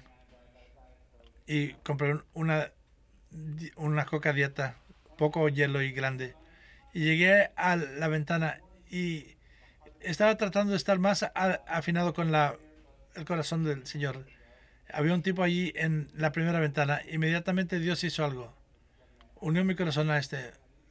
y compré una, una coca dieta, poco hielo y grande. Y llegué a la ventana y estaba tratando de estar más afinado con la, el corazón del Señor. Había un tipo allí en la primera ventana. Inmediatamente Dios hizo algo. Unió mi corazón a este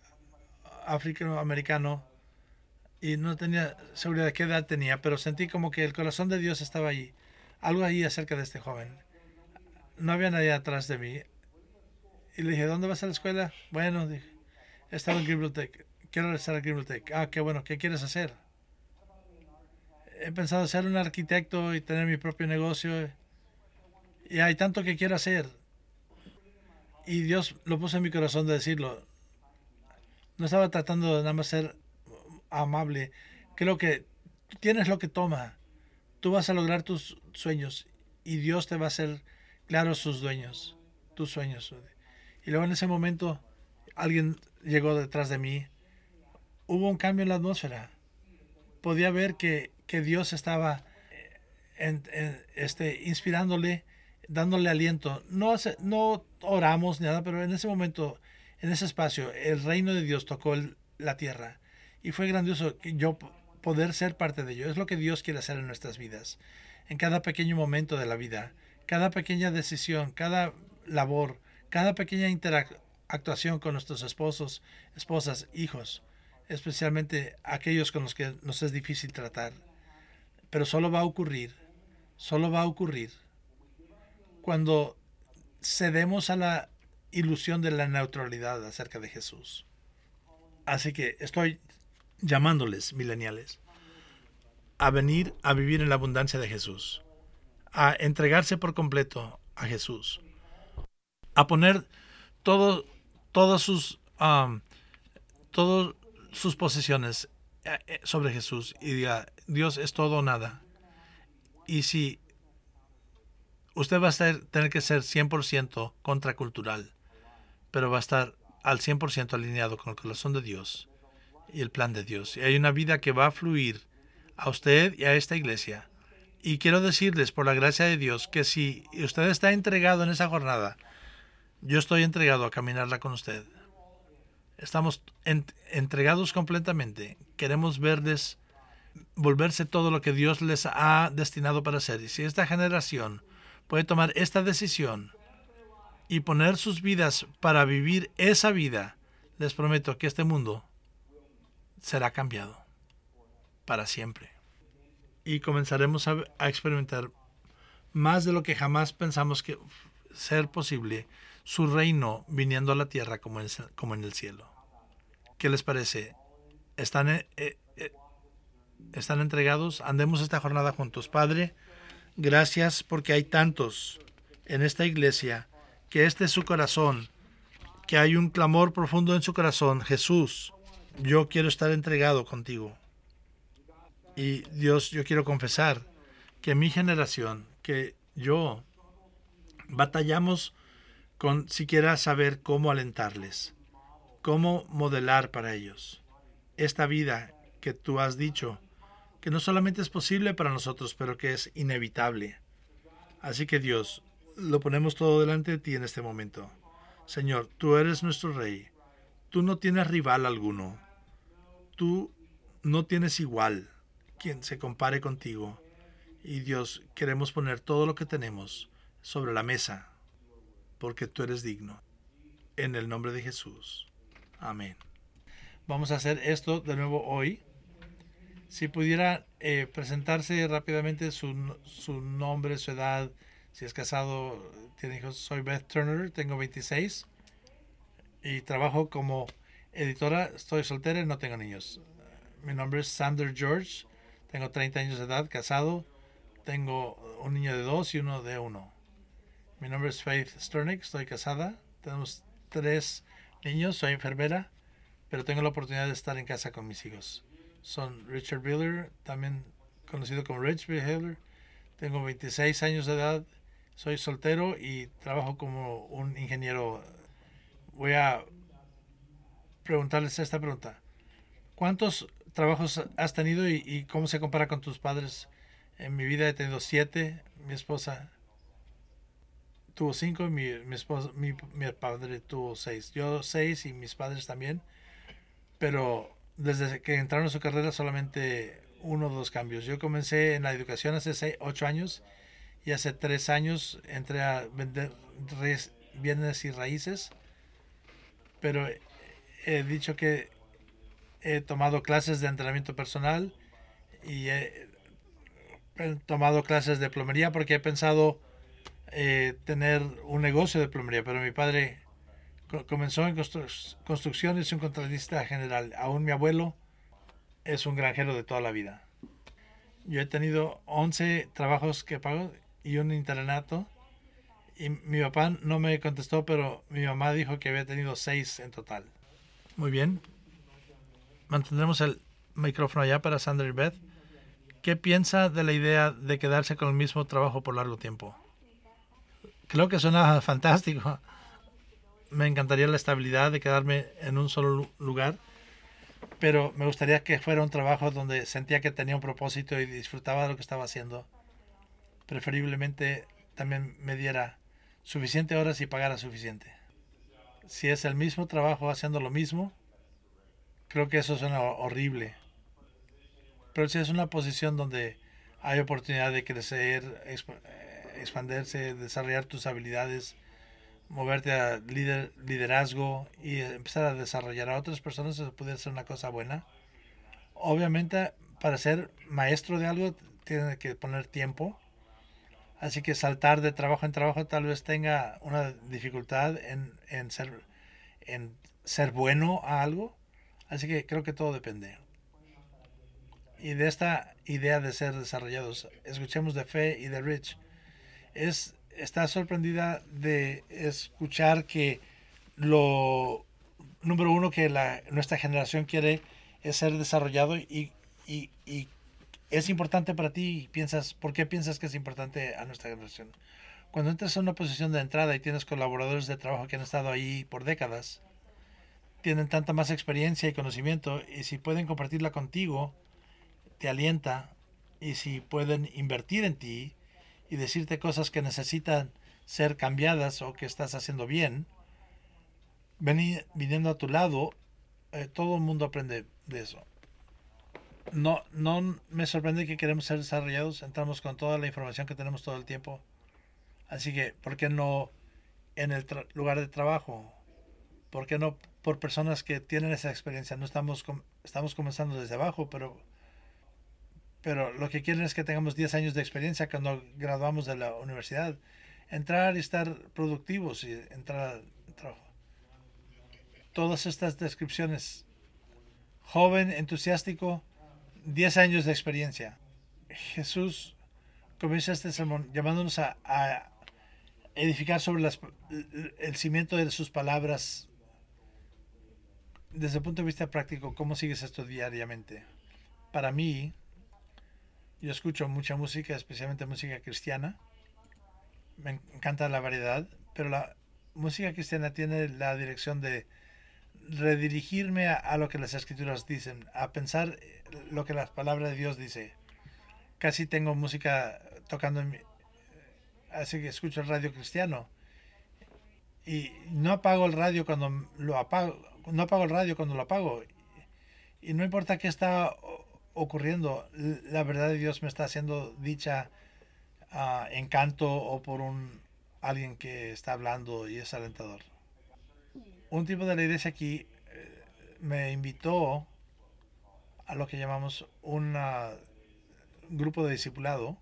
africano-americano y no tenía seguridad de qué edad tenía, pero sentí como que el corazón de Dios estaba allí. Algo allí acerca de este joven. No había nadie atrás de mí. Y le dije, ¿dónde vas a la escuela? Bueno, dije, estaba en Greenville Tech. Quiero estar en Greenville Tech. Ah, qué bueno. ¿Qué quieres hacer? He pensado ser un arquitecto y tener mi propio negocio. Y hay tanto que quiero hacer. Y Dios lo puso en mi corazón de decirlo. No estaba tratando de nada más ser amable. Creo que tienes lo que toma. Tú vas a lograr tus sueños y Dios te va a hacer claro sus dueños, tus sueños. Y luego en ese momento alguien llegó detrás de mí. Hubo un cambio en la atmósfera. Podía ver que, que Dios estaba en, en, este, inspirándole, dándole aliento. No, no oramos ni nada, pero en ese momento, en ese espacio, el reino de Dios tocó el, la tierra. Y fue grandioso que yo poder ser parte de ello. Es lo que Dios quiere hacer en nuestras vidas. En cada pequeño momento de la vida, cada pequeña decisión, cada labor, cada pequeña interactuación con nuestros esposos, esposas, hijos, especialmente aquellos con los que nos es difícil tratar. Pero solo va a ocurrir, solo va a ocurrir cuando cedemos a la ilusión de la neutralidad acerca de Jesús. Así que estoy llamándoles, mileniales, a venir a vivir en la abundancia de Jesús, a entregarse por completo a Jesús, a poner todo, todas sus um, todas sus posesiones eh, sobre Jesús y diga, Dios es todo o nada. Y si usted va a ser, tener que ser cien por ciento contracultural, pero va a estar al cien por ciento alineado con el corazón de Dios y el plan de Dios. Y hay una vida que va a fluir a usted y a esta iglesia. Y quiero decirles, por la gracia de Dios, que si usted está entregado en esa jornada, yo estoy entregado a caminarla con usted. Estamos en, entregados completamente. Queremos verles volverse todo lo que Dios les ha destinado para ser. Y si esta generación puede tomar esta decisión y poner sus vidas para vivir esa vida, les prometo que este mundo será cambiado para siempre. Y comenzaremos a, a experimentar más de lo que jamás pensamos que ser posible, su reino viniendo a la tierra como en, como en el cielo. ¿Qué les parece? ¿Están, eh, eh, ¿Están entregados? Andemos esta jornada juntos. Padre, gracias porque hay tantos en esta iglesia que este es su corazón, que hay un clamor profundo en su corazón. Jesús, yo quiero estar entregado contigo. Y Dios, yo quiero confesar que mi generación, que yo, batallamos con siquiera saber cómo alentarles, cómo modelar para ellos esta vida que tú has dicho, que no solamente es posible para nosotros, pero que es inevitable. Así que Dios, lo ponemos todo delante de ti en este momento. Señor, tú eres nuestro Rey. Tú no tienes rival alguno. Tú no tienes igual quien se compare contigo. Y Dios, queremos poner todo lo que tenemos sobre la mesa, porque tú eres digno. En el nombre de Jesús. Amén. Vamos a hacer esto de nuevo hoy. Si pudiera eh, presentarse rápidamente su, su nombre, su edad, si es casado, tiene hijos. Soy Beth Turner, tengo veintiséis y trabajo como editora. Estoy soltera y no tengo niños. Mi nombre es Sander George, tengo treinta años de edad, casado. Tengo un niño de dos y uno de uno. Mi nombre es Faith Sternick, estoy casada. Tenemos tres niños, soy enfermera, pero tengo la oportunidad de estar en casa con mis hijos. Son Richard Biller, también conocido como Rich Biller. Tengo veintiséis años de edad, soy soltero y trabajo como un ingeniero. Voy a preguntarles esta pregunta. ¿Cuántos trabajos has tenido y, y cómo se compara con tus padres? En mi vida he tenido siete, mi esposa tuvo cinco y mi, mi, esposa, mi, mi padre tuvo seis. Yo seis y mis padres también, pero desde que entraron en su carrera solamente uno o dos cambios. Yo comencé en la educación hace seis, ocho años y hace tres años entré a vender res, bienes y raíces, pero he dicho que he tomado clases de entrenamiento personal y he, he tomado clases de plomería porque he pensado eh, tener un negocio de plomería, pero mi padre comenzó en constru construcción y es un contratista general. Aún mi abuelo es un granjero de toda la vida. Yo he tenido once trabajos que pago y un internato. Y mi papá no me contestó, pero mi mamá dijo que había tenido seis en total. Muy bien. Mantendremos el micrófono allá para Sandra y Beth. ¿Qué piensa de la idea de quedarse con el mismo trabajo por largo tiempo? Creo que suena fantástico. Me encantaría la estabilidad de quedarme en un solo lugar, pero me gustaría que fuera un trabajo donde sentía que tenía un propósito y disfrutaba de lo que estaba haciendo. Preferiblemente también me diera suficiente horas y pagara suficiente. Si es el mismo trabajo haciendo lo mismo, creo que eso suena horrible. Pero si es una posición donde hay oportunidad de crecer, expandirse, desarrollar tus habilidades, moverte a líder, liderazgo y empezar a desarrollar a otras personas, eso puede ser una cosa buena. Obviamente, para ser maestro de algo, tiene que poner tiempo. Así que saltar de trabajo en trabajo tal vez tenga una dificultad en, en, ser, en ser bueno a algo. Así que creo que todo depende. Y de esta idea de ser desarrollados, escuchemos de Fe y de Rich. Es, está sorprendida de escuchar que lo número uno que la, nuestra generación quiere es ser desarrollado y, y, y es importante para ti y piensas, ¿por qué piensas que es importante a nuestra generación? Cuando entras a una posición de entrada y tienes colaboradores de trabajo que han estado ahí por décadas, tienen tanta más experiencia y conocimiento y si pueden compartirla contigo, te alienta y si pueden invertir en ti y decirte cosas que necesitan ser cambiadas o que estás haciendo bien, veni- viniendo a tu lado, eh, todo el mundo aprende de eso. No, no me sorprende que queremos ser desarrollados, entramos con toda la información que tenemos todo el tiempo. Así que, ¿por qué no en el tra- lugar de trabajo? ¿Por qué no por personas que tienen esa experiencia? No estamos, com- estamos comenzando desde abajo, pero, pero lo que quieren es que tengamos diez años de experiencia cuando graduamos de la universidad. Entrar y estar productivos y entrar al trabajo. Todas estas descripciones. Joven, entusiástico, diez años de experiencia. Jesús comienza este sermón llamándonos a, a edificar sobre las, el cimiento de sus palabras. Desde el punto de vista práctico, ¿cómo sigues esto diariamente? Para mí, yo escucho mucha música, especialmente música cristiana. Me encanta la variedad, pero la música cristiana tiene la dirección de redirigirme a, a lo que las escrituras dicen, a pensar lo que la palabra de Dios dice. Casi tengo música tocando en mi, así que escucho el radio cristiano y no apago el radio cuando lo apago, no apago el radio cuando lo apago y no importa qué está ocurriendo, la verdad de Dios me está haciendo dicha uh, en canto o por un alguien que está hablando y es alentador. Un tipo de la iglesia aquí eh, me invitó a lo que llamamos un uh, grupo de discipulado,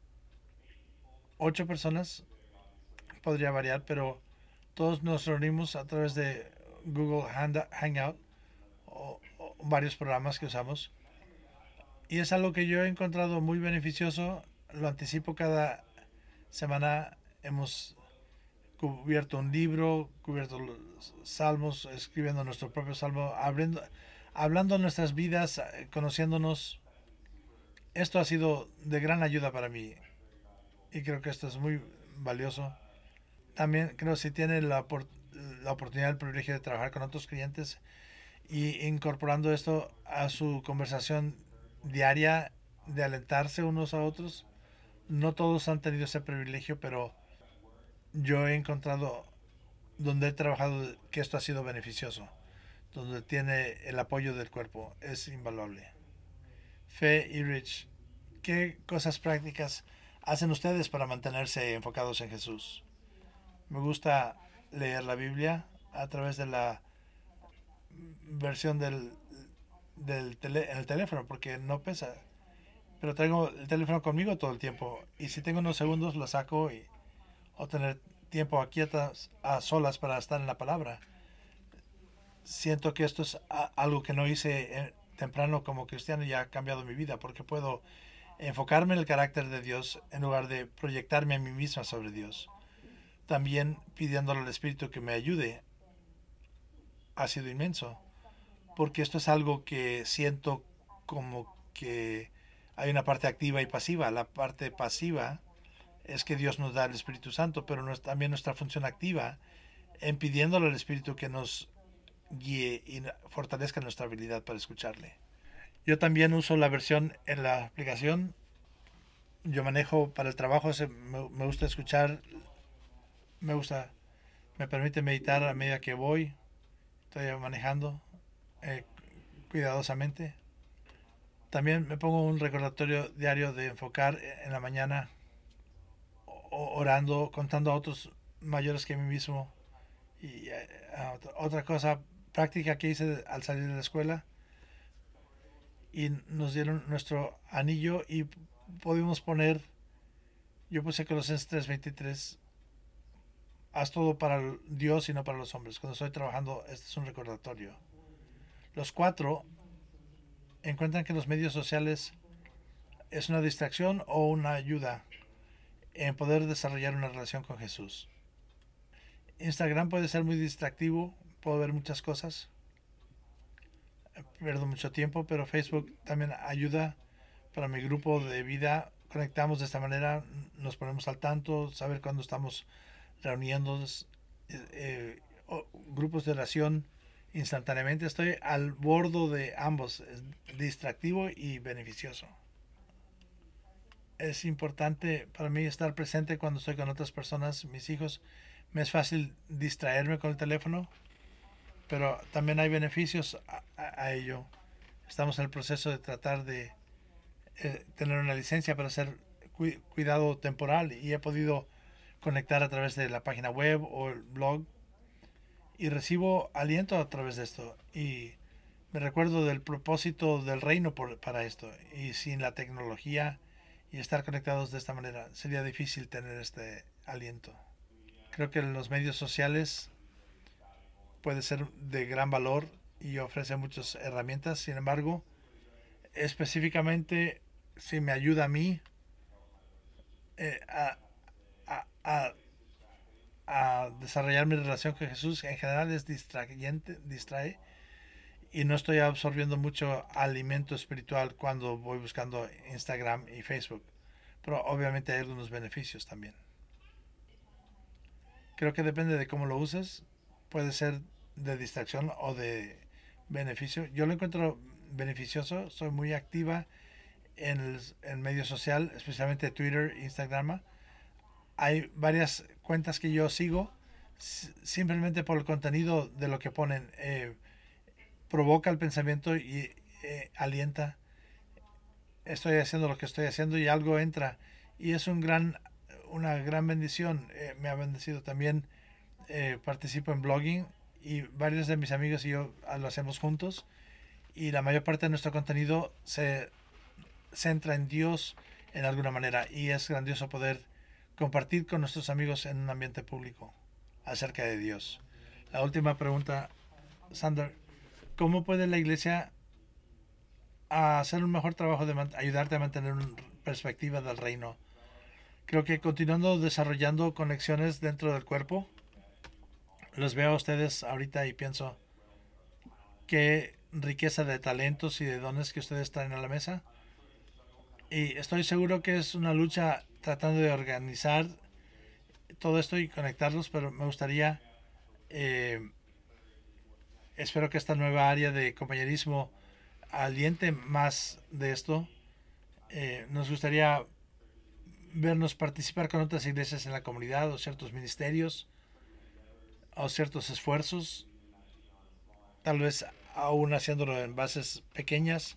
ocho personas, podría variar, pero todos nos reunimos a través de Google Hangout o, o varios programas que usamos y es algo que yo he encontrado muy beneficioso. Lo anticipo cada semana. Hemos cubierto un libro, cubierto los salmos, escribiendo nuestro propio salmo, abriendo, hablando nuestras vidas, conociéndonos. Esto ha sido de gran ayuda para mí y creo que esto es muy valioso. También creo que si tiene la, la oportunidad, el privilegio de trabajar con otros clientes y incorporando esto a su conversación diaria de alentarse unos a otros. No todos han tenido ese privilegio, pero yo he encontrado donde he trabajado que esto ha sido beneficioso, donde tiene el apoyo del cuerpo, es invaluable. Fe y Rich, ¿qué cosas prácticas hacen ustedes para mantenerse enfocados en Jesús? Me gusta leer la Biblia a través de la versión del, del tele, en el teléfono porque no pesa. Pero traigo el teléfono conmigo todo el tiempo y si tengo unos segundos lo saco y o tener tiempo aquí a, a solas para estar en la palabra. Siento que esto es a, algo que no hice en, temprano como cristiano y ha cambiado mi vida porque puedo enfocarme en el carácter de Dios en lugar de proyectarme a mí misma sobre Dios. También pidiéndole al Espíritu que me ayude ha sido inmenso porque esto es algo que siento como que hay una parte activa y pasiva. La parte pasiva es que Dios nos da el Espíritu Santo, pero no es también nuestra función activa en pidiéndole al Espíritu que nos guíe y fortalezca nuestra habilidad para escucharle. Yo también uso la versión en la aplicación. Yo manejo para el trabajo, me, me gusta escuchar, me gusta, me permite meditar a medida que voy, estoy manejando eh, cuidadosamente. También me pongo un recordatorio diario de enfocar en la mañana orando, contando a otros mayores que mí mismo. Y uh, otra cosa práctica que hice al salir de la escuela, y nos dieron nuestro anillo y pudimos poner, yo puse Colosenses tres veintitrés, haz todo para Dios y no para los hombres. Cuando estoy trabajando, este es un recordatorio. Los cuatro encuentran que los medios sociales es una distracción o una ayuda en poder desarrollar una relación con Jesús. Instagram puede ser muy distractivo, puedo ver muchas cosas. Pierdo mucho tiempo, pero Facebook también ayuda para mi grupo de vida. Conectamos de esta manera, nos ponemos al tanto, saber cuándo estamos reuniéndonos, eh, eh, grupos de oración instantáneamente. Estoy al borde de ambos, es distractivo y beneficioso. Es importante para mí estar presente cuando estoy con otras personas, mis hijos. Me es fácil distraerme con el teléfono, pero también hay beneficios a, a, a ello. Estamos en el proceso de tratar de eh, tener una licencia para hacer cu cuidado temporal y he podido conectar a través de la página web o el blog y recibo aliento a través de esto y me recuerdo del propósito del reino por, para esto, y sin la tecnología y estar conectados de esta manera sería difícil tener este aliento. Creo que los medios sociales puede ser de gran valor y ofrece muchas herramientas. Sin embargo, específicamente si me ayuda a mí eh, a, a, a, a desarrollar mi relación con Jesús, en general es distrayente, distrae y no estoy absorbiendo mucho alimento espiritual cuando voy buscando Instagram y Facebook. Pero obviamente hay algunos beneficios también. Creo que depende de cómo lo uses. Puede ser de distracción o de beneficio. Yo lo encuentro beneficioso. Soy muy activa en el en medio social, especialmente Twitter, Instagram. Hay varias cuentas que yo sigo simplemente por el contenido de lo que ponen. Eh, provoca el pensamiento y eh, alienta. Estoy haciendo lo que estoy haciendo y algo entra. Y es un gran, una gran bendición. Eh, me ha bendecido también. Eh, participo en blogging y varios de mis amigos y yo lo hacemos juntos. Y la mayor parte de nuestro contenido se centra en Dios en alguna manera. Y es grandioso poder compartir con nuestros amigos en un ambiente público acerca de Dios. La última pregunta, Sander. ¿Cómo puede la iglesia hacer un mejor trabajo de ayudarte a mantener una perspectiva del reino? Creo que continuando desarrollando conexiones dentro del cuerpo, los veo a ustedes ahorita y pienso qué riqueza de talentos y de dones que ustedes traen a la mesa. Y estoy seguro que es una lucha tratando de organizar todo esto y conectarlos, pero me gustaría... Eh, espero que esta nueva área de compañerismo aliente más de esto. Eh, nos gustaría vernos participar con otras iglesias en la comunidad o ciertos ministerios o ciertos esfuerzos, tal vez aún haciéndolo en bases pequeñas.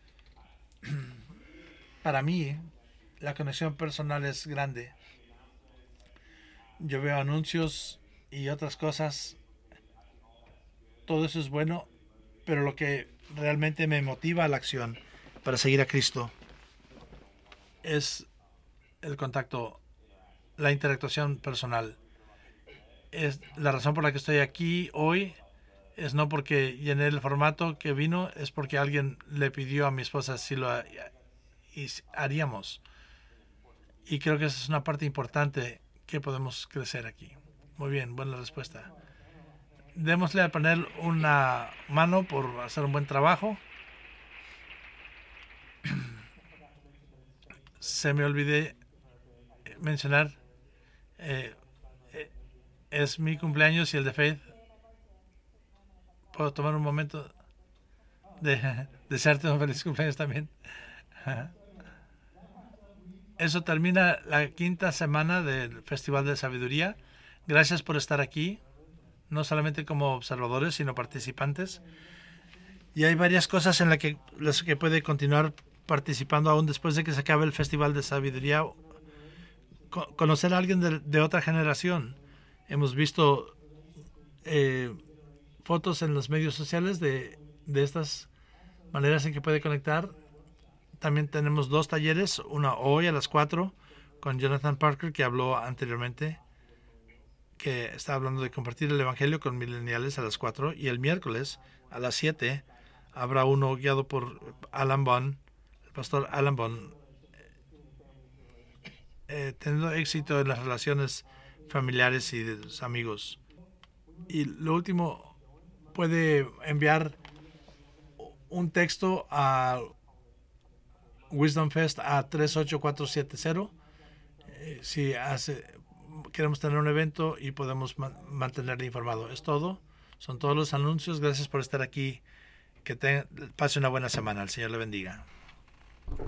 Para mí, la conexión personal es grande. Yo veo anuncios y otras cosas. Todo eso es bueno, pero lo que realmente me motiva a la acción para seguir a Cristo es el contacto, la interactuación personal. Es la razón por la que estoy aquí hoy. Es no porque llené el formato que vino, es porque alguien le pidió a mi esposa si lo haríamos. Y creo que esa es una parte importante que podemos crecer aquí. Muy bien, buena respuesta. Démosle al panel una mano por hacer un buen trabajo. Se me olvidé mencionar, eh, eh, es mi cumpleaños y el de Faith. ¿Puedo tomar un momento de desearte un feliz cumpleaños también? Eso termina la quinta semana del Festival de Sabiduría. Gracias por estar aquí, no solamente como observadores, sino participantes. Y hay varias cosas en las que, las que puede continuar participando aún después de que se acabe el Festival de Sabiduría. Co- conocer a alguien de, de otra generación. Hemos visto eh, fotos en los medios sociales de, de estas maneras en que puede conectar. También tenemos dos talleres, una hoy a las cuatro con Jonathan Parker, que habló anteriormente, que está hablando de compartir el evangelio con millennials a las cuatro, y el miércoles a las siete habrá uno guiado por Alan Bond, el pastor Alan Bond, eh, teniendo éxito en las relaciones familiares y de sus amigos. Y lo último, puede enviar un texto a Wisdom Fest a tres ocho cuatro siete cero. Eh, si hace, queremos tener un evento y podemos ma- mantenerle informado. Es todo. Son todos los anuncios. Gracias por estar aquí. Que te, pase una buena semana. El Señor le bendiga.